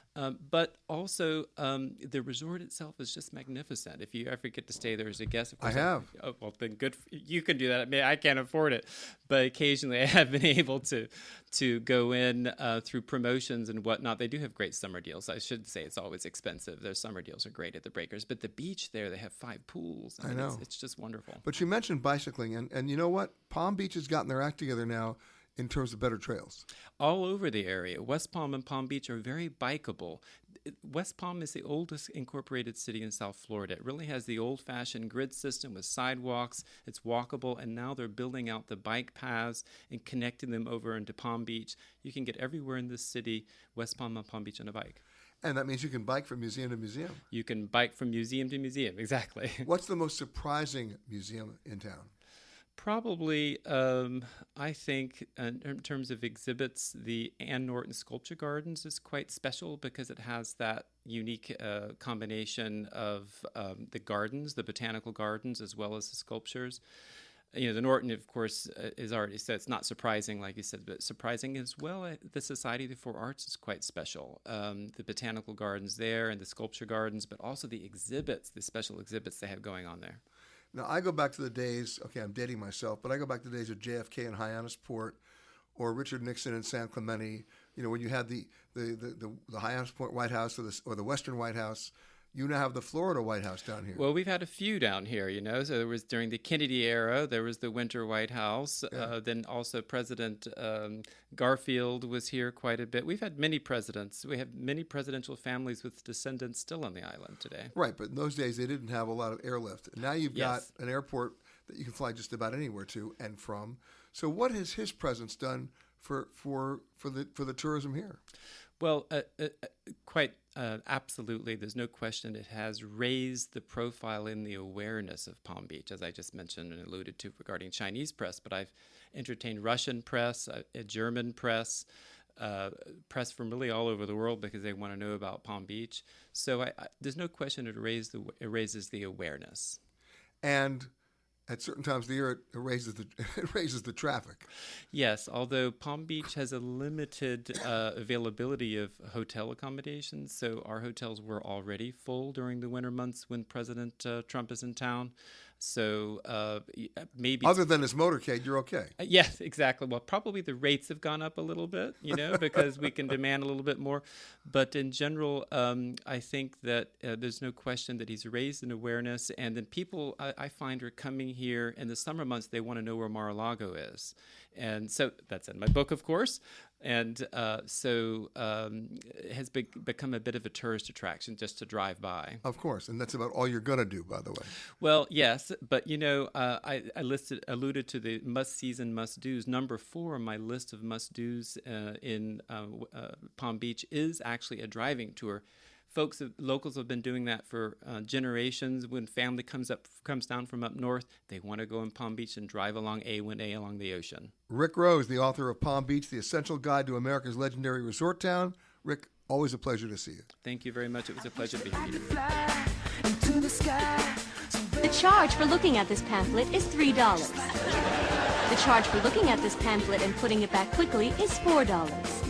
But also, the resort itself is just magnificent. If you ever get to stay there as a guest, of course, I have. Oh, well, then good. You can do that. I can't afford it, but occasionally I have been able to go in through promotions and whatnot. They do have great summer deals. I should say it's always expensive. Their summer deals are great at the Breakers, but the beach there, they have 5 pools. I know. It's just wonderful. But you mentioned bicycling, and you know what? Palm Beach has gotten their act together now in terms of better trails. All over the area. West Palm and Palm Beach are very bikeable. West Palm is the oldest incorporated city in South Florida. It really has the old-fashioned grid system with sidewalks. It's walkable, and now they're building out the bike paths and connecting them over into Palm Beach. You can get everywhere in this city, West Palm and Palm Beach, on a bike. And that means you can bike from museum to museum. You can bike from museum to museum, exactly. What's the most surprising museum in town? Probably, I think in terms of exhibits, the Ann Norton Sculpture Gardens is quite special because it has that unique combination of the gardens, the botanical gardens, as well as the sculptures. The Norton, of course, is already said. It's not surprising, like you said, but surprising as well. The Society for Arts is quite special. The botanical gardens there and the sculpture gardens, but also the exhibits, the special exhibits they have going on there. Now, I go back to the days, okay, I'm dating myself, but I go back to the days of JFK in Hyannisport or Richard Nixon in San Clemente, when you had the Hyannisport White House or the Western White House. You now have the Florida White House down here. Well, we've had a few down here, So there was during the Kennedy era, there was the Winter White House. Yeah. Then also President Garfield was here quite a bit. We've had many presidents. We have many presidential families with descendants still on the island today. Right, but in those days they didn't have a lot of airlift. And now you've got an airport that you can fly just about anywhere to and from. So what has his presence done for the tourism here? Well, quite absolutely. There's no question it has raised the profile and the awareness of Palm Beach, as I just mentioned and alluded to regarding Chinese press. But I've entertained Russian press, German press, press from really all over the world because they want to know about Palm Beach. So there's no question it raises the awareness. And at certain times of the year, it raises the traffic. Yes, although Palm Beach has a limited availability of hotel accommodations, so our hotels were already full during the winter months when President Trump is in town. So maybe other than his motorcade, you're okay. Yes, exactly. Well, probably the rates have gone up a little bit, because we can demand a little bit more. But in general, I think that there's no question that he's raised an awareness, and then people I find are coming here in the summer months. They want to know where Mar-a-Lago is, and so that's in my book, of course. And it has become a bit of a tourist attraction just to drive by. Of course, and that's about all you're going to do, by the way. Well, yes, but I alluded to the must-sees and must-dos. Number 4 on my list of must-dos in Palm Beach is actually a driving tour. Locals have been doing that for generations. When family comes down from up north, they want to go in Palm Beach and drive along A1A along the ocean. Rick Rose, the author of Palm Beach, The Essential Guide to America's Legendary Resort Town. Rick, always a pleasure to see you. Thank you very much. It was a pleasure to be here, Peter. The charge for looking at this pamphlet is $3. The charge for looking at this pamphlet and putting it back quickly is $4.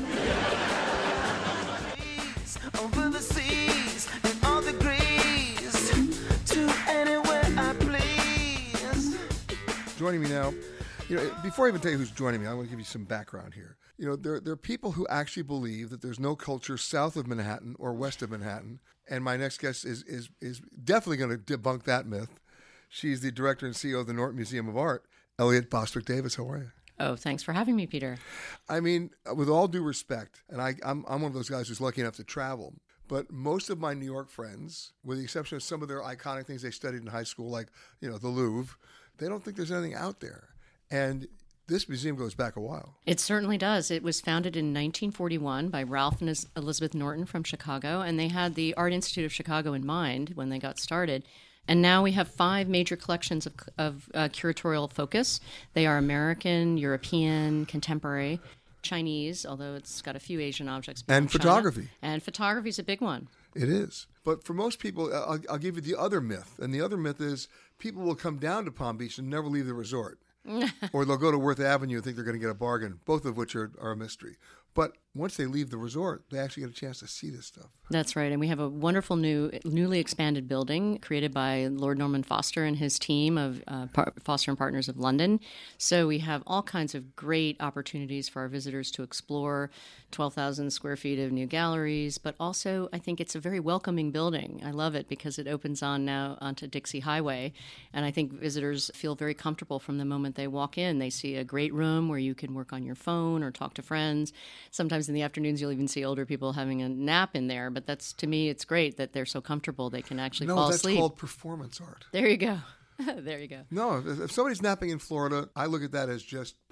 Over the seas and all degrees to anywhere I please. Joining me now, before I even tell you who's joining me, I want to give you some background here. There are people who actually believe that there's no culture south of Manhattan or west of Manhattan, and my next guest is definitely going to debunk that myth. She's the director and CEO of the Norton Museum of Art, Elliot Bostwick Davis. How are you? Oh, thanks for having me, Peter. I mean, with all due respect, and I'm one of those guys who's lucky enough to travel, but most of my New York friends, with the exception of some of their iconic things they studied in high school, like, the Louvre, they don't think there's anything out there. And this museum goes back a while. It certainly does. It was founded in 1941 by Ralph and Elizabeth Norton from Chicago, and they had the Art Institute of Chicago in mind when they got started. And now we have 5 major collections of curatorial focus. They are American, European, contemporary, Chinese, although it's got a few Asian objects. And photography. And photography is a big one. It is. But for most people, I'll give you the other myth. And the other myth is people will come down to Palm Beach and never leave the resort. Or they'll go to Worth Avenue and think they're going to get a bargain, both of which are a mystery. But once they leave the resort, they actually get a chance to see this stuff. That's right. And we have a wonderful newly expanded building created by Lord Norman Foster and his team of Foster and Partners of London. So we have all kinds of great opportunities for our visitors to explore 12,000 square feet of new galleries. But also, I think it's a very welcoming building. I love it because it opens now onto Dixie Highway. And I think visitors feel very comfortable from the moment they walk in. They see a great room where you can work on your phone or talk to friends. Sometimes in the afternoons, you'll even see older people having a nap in there. But to me, it's great that they're so comfortable they can actually fall asleep. No, that's called performance art. There you go. There you go. No, if somebody's napping in Florida, I look at that as just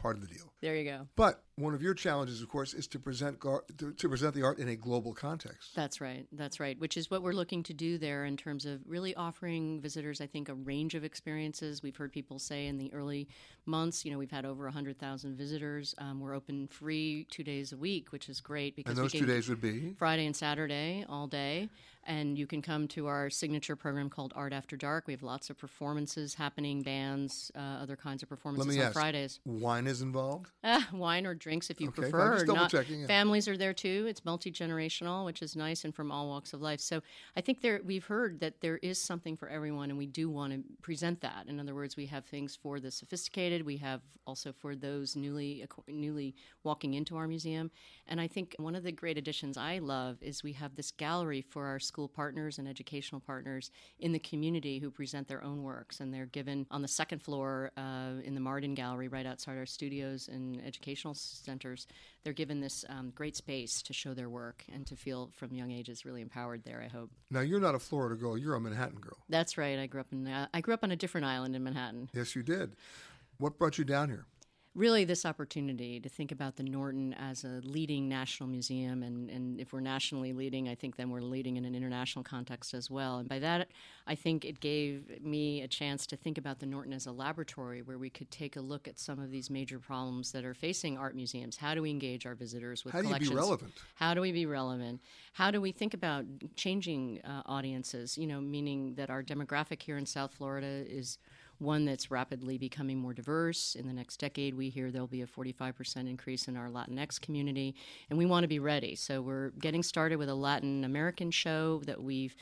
part of the deal. There you go. But one of your challenges, of course, is to present the art in a global context. That's right. That's right. Which is what we're looking to do there in terms of really offering visitors, I think, a range of experiences. We've heard people say in the early months, we've had over 100,000 visitors. We're open free 2 days a week, which is great because and those 2 days would be Friday and Saturday all day. And you can come to our signature program called Art After Dark. We have lots of performances happening, bands, other kinds of performances Let me on ask, Fridays. Wine is involved? Wine or drinks if you Okay, prefer. I'm just double-checking, yeah. Families are there too. It's multi-generational, which is nice, and from all walks of life. So I think we've heard that there is something for everyone, and we do want to present that. In other words, we have things for the sophisticated. We have also for those newly walking into our museum. And I think one of the great additions I love is we have this gallery for our school partners and educational partners in the community who present their own works. And they're given on the second floor in the Marden Gallery right outside our studios and educational centers. They're given this great space to show their work and to feel from young ages really empowered there, I hope. Now, you're not a Florida girl. You're a Manhattan girl. That's right. I grew up on a different island in Manhattan. Yes, you did. What brought you down here? Really this opportunity to think about the Norton as a leading national museum. And if we're nationally leading, I think then we're leading in an international context as well. And by that, I think it gave me a chance to think about the Norton as a laboratory where we could take a look at some of these major problems that are facing art museums. How do we engage our visitors with collections? How do you be relevant? How do we be relevant? How do we think about changing audiences, meaning that our demographic here in South Florida is one that's rapidly becoming more diverse. In the next decade, we hear there'll be a 45% increase in our Latinx community, and we want to be ready. So we're getting started with a Latin American show that we'll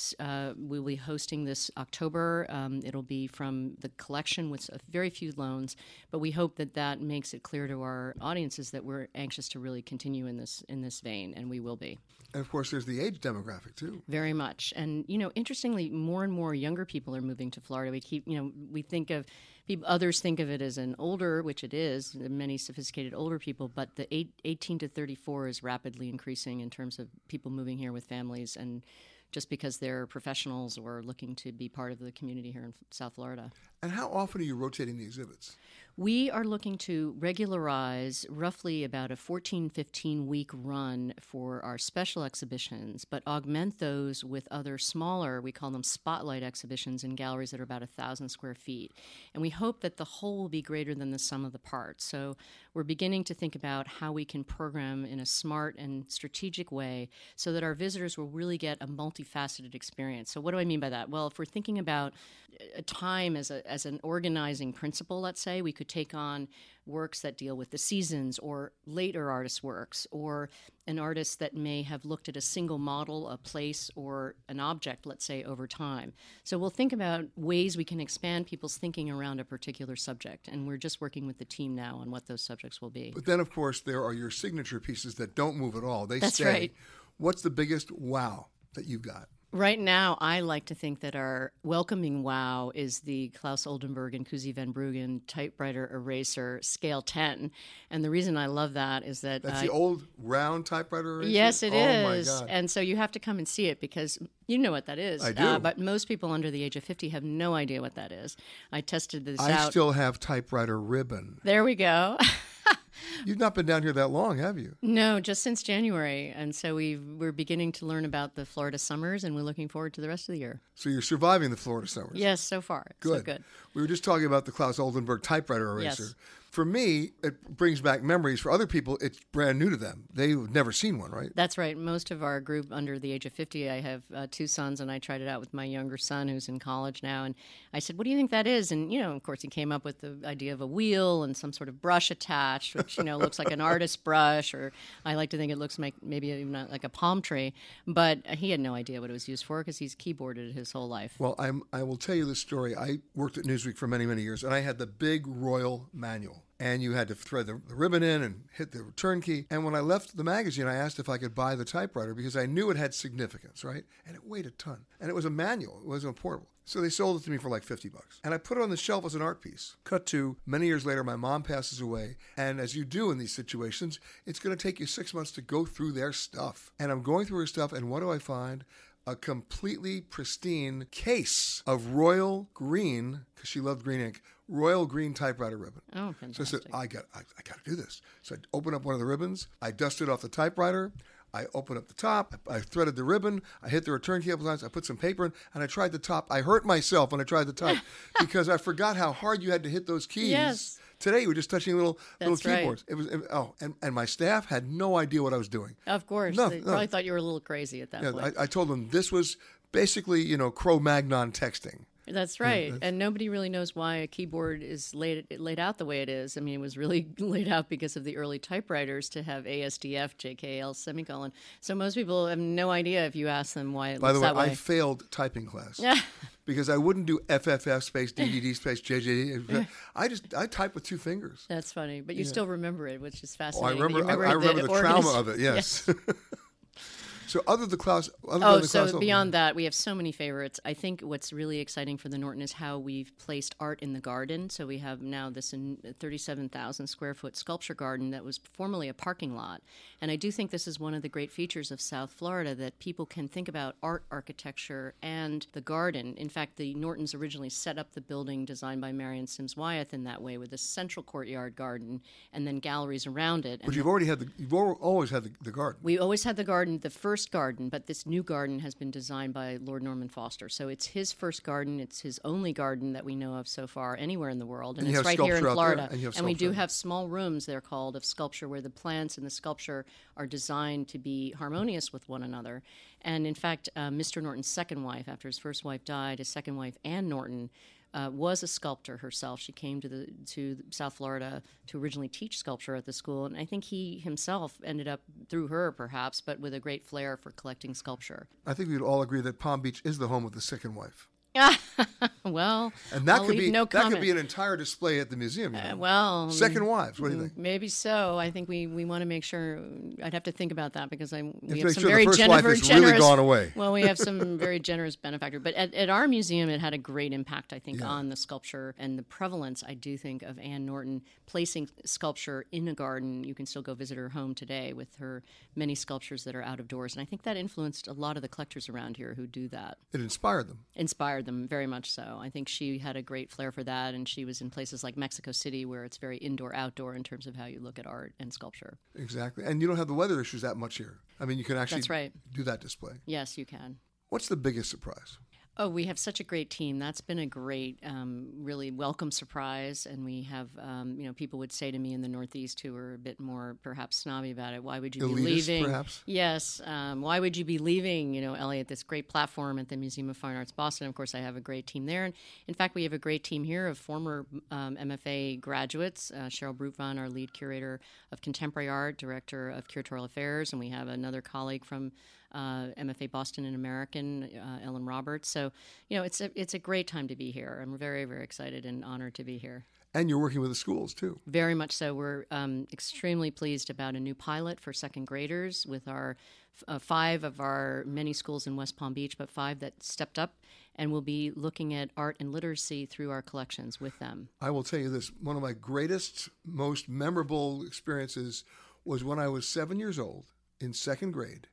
be hosting this October. It'll be from the collection with very few loans, but we hope that makes it clear to our audiences that we're anxious to really continue in this vein, and we will be. And of course, there's the age demographic too. Very much, and interestingly, more and more younger people are moving to Florida. We think of others think of it as an older, which it is, many sophisticated older people, but the 18 to 34 is rapidly increasing in terms of people moving here with families and just because they're professionals or looking to be part of the community here in South Florida. And how often are you rotating the exhibits? We are looking to regularize roughly about a 14-15-week run for our special exhibitions, but augment those with other smaller, we call them spotlight exhibitions in galleries that are about 1,000 square feet. And we hope that the whole will be greater than the sum of the parts. So we're beginning to think about how we can program in a smart and strategic way so that our visitors will really get a multifaceted experience. So what do I mean by that? Well, if we're thinking about a time as an organizing principle, let's say, we could take on works that deal with the seasons or later artist works or an artist that may have looked at a single model, a place, or an object, let's say, over time. So we'll think about ways we can expand people's thinking around a particular subject, and we're just working with the team now on what those subjects will be. But then, of course, there are your signature pieces that don't move at all. They That's stay. Right. What's the biggest wow that you've got? Right now, I like to think that our welcoming wow is the Claes Oldenburg and Kuzi van Bruggen typewriter eraser scale 10. And the reason I love that is that... That's the old round typewriter eraser? Yes, it is. Oh, my God. And so you have to come and see it because you know what that is. I do. But most people under the age of 50 have no idea what that is. I tested this out. I still have typewriter ribbon. There we go. You've not been down here that long, have you? No, just since January. And so we're beginning to learn about the Florida summers, and we're looking forward to the rest of the year. So you're surviving the Florida summers? Yes, so far. Good. So good. We were just talking about the Claes Oldenburg typewriter eraser. Yes. For me, it brings back memories. For other people, it's brand new to them. They've never seen one, right? That's right. Most of our group under the age of 50, I have 2 sons, and I tried it out with my younger son who's in college now. And I said, what do you think that is? And, of course, he came up with the idea of a wheel and some sort of brush attached, which, looks like an artist's brush, or I like to think it looks like maybe even like a palm tree. But he had no idea what it was used for because he's keyboarded his whole life. Well, I will tell you this story. I worked at Newsweek for many, many years, and I had the big Royal manual. And you had to thread the ribbon in and hit the return key. And when I left the magazine, I asked if I could buy the typewriter because I knew it had significance, right? And it weighed a ton. And it was a manual. It wasn't portable. So they sold it to me for like $50. And I put it on the shelf as an art piece. Cut to, many years later, my mom passes away. And as you do in these situations, it's going to take you 6 months to go through their stuff. And I'm going through her stuff, and what do I find? A completely pristine case of Royal Green, because she loved green ink, royal green typewriter ribbon. Oh, So I said, fantastic. I got to do this. So I opened up one of the ribbons. I dusted off the typewriter. I opened up the top. I threaded the ribbon. I hit the return key a couple times. I put some paper in, and I tried the top. I hurt myself when I tried the top because I forgot how hard you had to hit those keys. Yes. Today, you were just touching little That's right. keyboards. And my staff had no idea what I was doing. Of course. No, They no. probably thought you were a little crazy at that point. I told them this was basically, Cro-Magnon texting. That's right. And nobody really knows why a keyboard is laid out the way it is. I mean, it was really laid out because of the early typewriters to have ASDF, JKL, semicolon. So most people have no idea if you ask them why it By looks the way, that way. I failed typing class because I wouldn't do FFF space DDD space JJD. I type with two fingers. That's funny. But you still remember it, which is Oh, I fascinating. remember. I remember the trauma of it. Yes. So other than the class, Beyond that, we have so many favorites. I think what's really exciting for the Norton is how we've placed art in the garden. So we have now this 37,000 square foot sculpture garden that was formerly a parking lot. And I do think this is one of the great features of South Florida, that people can think about art, architecture, and the garden. In fact, the Nortons originally set up the building designed by Marion Sims Wyeth in that way, with a central courtyard garden and then galleries around it. But you've always had the garden. We always had the garden, the first garden, but this new garden has been designed by Lord Norman Foster. So it's his first garden. It's his only garden that we know of so far anywhere in the world. And it's right here in Florida. And we do have small rooms, they're called, of sculpture where the plants and the sculpture are designed to be harmonious with one another. And in fact, Mr. Norton's second wife, after his first wife died, his second wife, Anne Norton, was a sculptor herself. She came to South Florida to originally teach sculpture at the school, and I think he himself ended up, through her perhaps, but with a great flair for collecting sculpture. I think we'd all agree that Palm Beach is the home of the second wife. Well, and that I'll could leave be no that comment. could be an entire display at the museum. Second wives. What do you think? Maybe so. I think we want to make sure. I'd have to think about that because we to have make some sure very the first wife has really gone away. Well, we have some very generous benefactor. But at our museum, it had a great impact, I think, on the sculpture and the prevalence, I do think, of Anne Norton placing sculpture in a garden. You can still go visit her home today with her many sculptures that are out of doors. And I think that influenced a lot of the collectors around here who do that. It inspired them. Inspired them very much so. I think she had a great flair for that, and she was in places like Mexico City where it's very indoor-outdoor in terms of how you look at art and sculpture. Exactly. And you don't have the weather issues that much here. I mean, you can actually do that display. Yes, you can. What's the biggest surprise? Oh, we have such a great team. That's been a great, really welcome surprise. And we have, people would say to me in the Northeast who are a bit more perhaps snobby about it, why would you be leaving? Perhaps? Yes. Why would you be leaving, Elliot, this great platform at the Museum of Fine Arts Boston? Of course, I have a great team there. And in fact, we have a great team here of former MFA graduates. Cheryl Brutvon, our lead curator of contemporary art, director of curatorial affairs. And we have another colleague from MFA Boston and American, Ellen Roberts. So, it's a great time to be here. I'm very, very excited and honored to be here. And you're working with the schools, too. Very much so. We're extremely pleased about a new pilot for second graders with our 5 of our many schools in West Palm Beach, but 5 that stepped up, and we'll be looking at art and literacy through our collections with them. I will tell you this. One of my greatest, most memorable experiences was when I was 7 years old in second grade.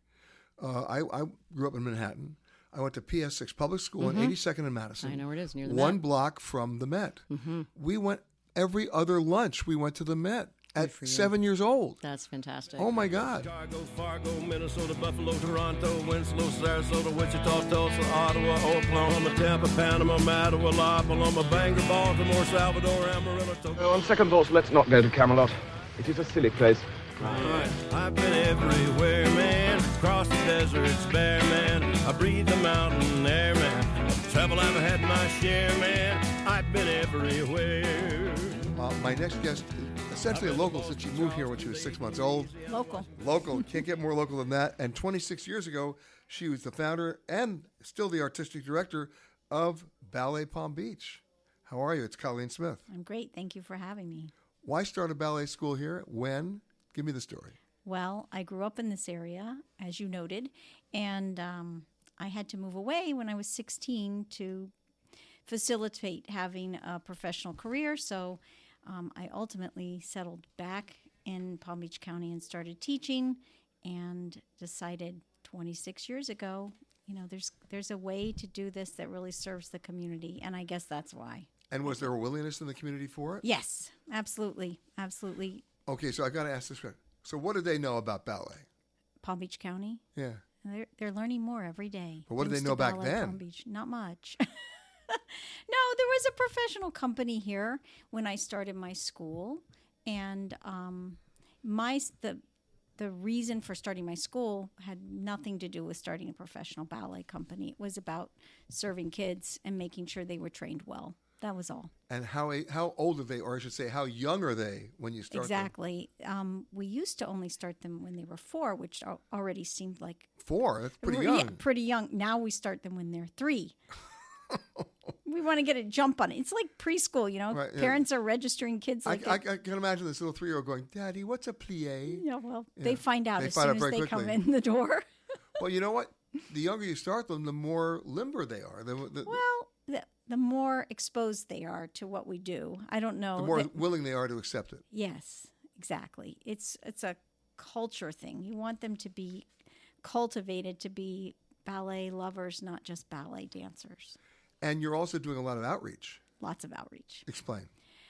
I grew up in Manhattan. I went to PS6 Public School on 82nd and Madison. I know where it is, near the One Met. block from the Met. Mm-hmm. We went every other lunch. We went to the Met at 7 years old. That's fantastic. Oh, my God. Chicago, Fargo, Minnesota, Buffalo, Toronto, Winslow, Sarasota, Wichita, Tulsa, Ottawa, Oklahoma, Tampa, Panama, Mattawa, La Paloma, Bangor, Baltimore, Salvador, Amarillo, Tokyo. On second thoughts, let's not go to Camelot. It is a silly place. Right. I've been everywhere, man. Across the deserts bare, man. I breathe the mountain air, man. Travel, I've had my share, man. I've been everywhere. My next guest is essentially a local since she moved here when she was 6 months old. Local. Can't get more local than that. And 26 years ago, she was the founder and still the artistic director of Ballet Palm Beach. How are you? It's Colleen Smith. I'm great. Thank you for having me. Why start a ballet school here? When? Give me the story. Well, I grew up in this area, as you noted, and I had to move away when I was 16 to facilitate having a professional career. So I ultimately settled back in Palm Beach County and started teaching, and decided 26 years ago, there's a way to do this that really serves the community, and I guess that's why. And was there a willingness in the community for it? Yes, absolutely. Absolutely. Okay, so I got to ask this question. So what do they know about ballet? Palm Beach County. Yeah. They're learning more every day. But what did thanks they know to back Ballet then? Palm Beach. Not much. No, there was a professional company here when I started my school, and the reason for starting my school had nothing to do with starting a professional ballet company. It was about serving kids and making sure they were trained well. That was all. And how old are they, or I should say, how young are they when you start Exactly. We used to only start them when they were 4, which already seemed like... 4? That's pretty young. Yeah, pretty young. Now we start them when they're 3. We want to get a jump on it. It's like preschool, Right, yeah. Parents are registering kids like I can imagine this little 3-year-old going, Daddy, what's a plie? Yeah, well, they find out as soon as very they quickly. come in the door. Well, you know what? The younger you start them, the more limber they are. The more exposed they are to what we do. I don't know. The more willing they are to accept it. Yes, exactly. It's a culture thing. You want them to be cultivated to be ballet lovers, not just ballet dancers. And you're also doing a lot of outreach. Lots of outreach. Explain.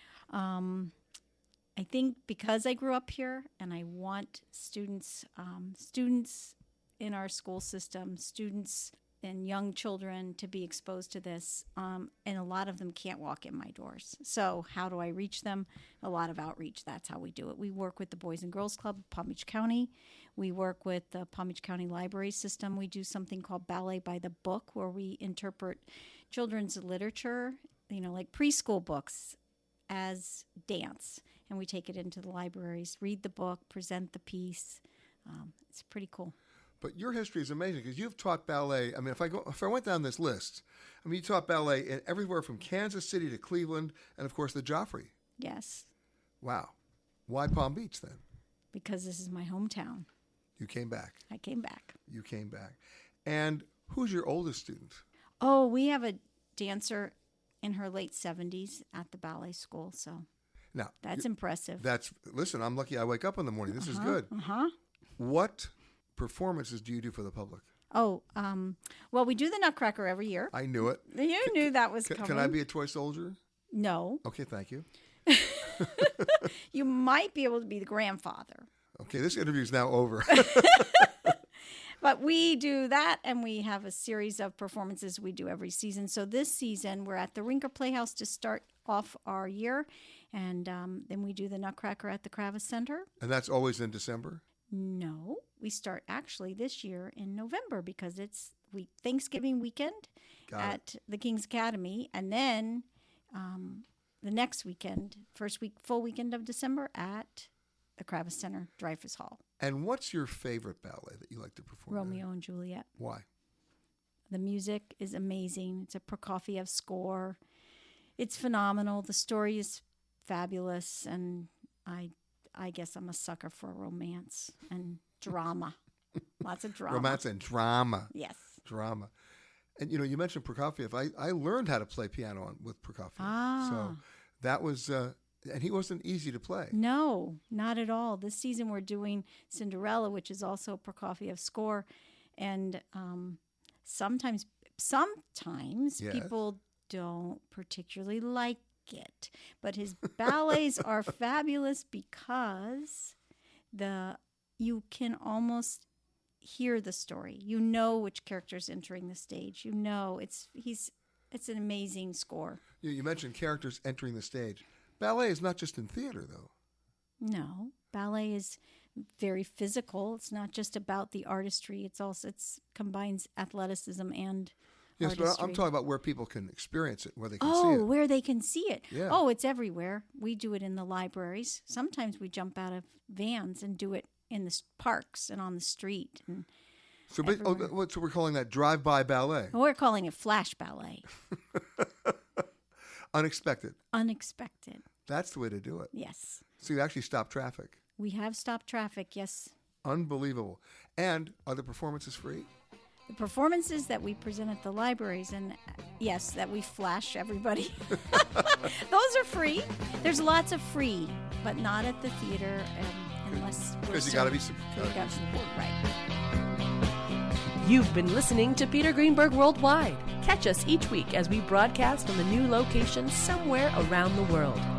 I think because I grew up here and I want students in our school system, students and young children to be exposed to this, and a lot of them can't walk in my doors. So how do I reach them? A lot of outreach. That's how we do it. We work with the Boys and Girls Club of Palm Beach County. We work with the Palm Beach County Library System. We do something called Ballet by the Book, where we interpret children's literature, like preschool books, as dance. And we take it into the libraries, read the book, present the piece. It's pretty cool. But your history is amazing because you've taught ballet. I mean, if I went down this list, you taught ballet in everywhere from Kansas City to Cleveland and, of course, the Joffrey. Yes. Wow. Why Palm Beach then? Because this is my hometown. You came back. I came back. You came back. And who's your oldest student? Oh, we have a dancer in her late 70s at the ballet school, so now that's impressive. Listen, I'm lucky I wake up in the morning. This is good. What performances do you do for the public? Oh, well, we do the Nutcracker every year. I knew it. You knew that was coming. Can I be a toy soldier? No. Okay, thank you. You might be able to be the grandfather. Okay, this interview is now over. But we do that, and we have a series of performances we do every season. So this season, we're at the Rinker Playhouse to start off our year, and then we do the Nutcracker at the Kravis Center. And that's always in December? No, we start actually this year in November because it's Thanksgiving weekend at the King's Academy, and then the next weekend, full weekend of December at the Kravis Center, Dreyfus Hall. And what's your favorite ballet that you like to perform? Romeo and Juliet. Why? The music is amazing. It's a Prokofiev score. It's phenomenal. The story is fabulous, and I guess I'm a sucker for romance and drama. Lots of drama. Romance and drama. Yes. Drama. And, you mentioned Prokofiev. I learned how to play piano with Prokofiev. So that was, and he wasn't easy to play. No, not at all. This season we're doing Cinderella, which is also a Prokofiev score. And sometimes yes, people don't particularly like it. But his ballets are fabulous because you can almost hear the story. You know which character's entering the stage. You know it's an amazing score. You mentioned characters entering the stage. Ballet is not just in theater, though. No, ballet is very physical. It's not just about the artistry. It combines athleticism and yes, artistry. But I'm talking about where people can experience it, where they can see it. Oh, where they can see it. Yeah. Oh, it's everywhere. We do it in the libraries. Sometimes we jump out of vans and do it in the parks and on the street. And so we're calling that drive-by ballet. We're calling it flash ballet. Unexpected. Unexpected. That's the way to do it. Yes. So you actually stop traffic. We have stopped traffic, yes. Unbelievable. And are the performances free? The performances that we present at the libraries, and yes, that we flash everybody, those are free. There's lots of free, but not at the theater unless we're because you got to be right. You've been listening to Peter Greenberg Worldwide. Catch us each week as we broadcast from a new location somewhere around the world.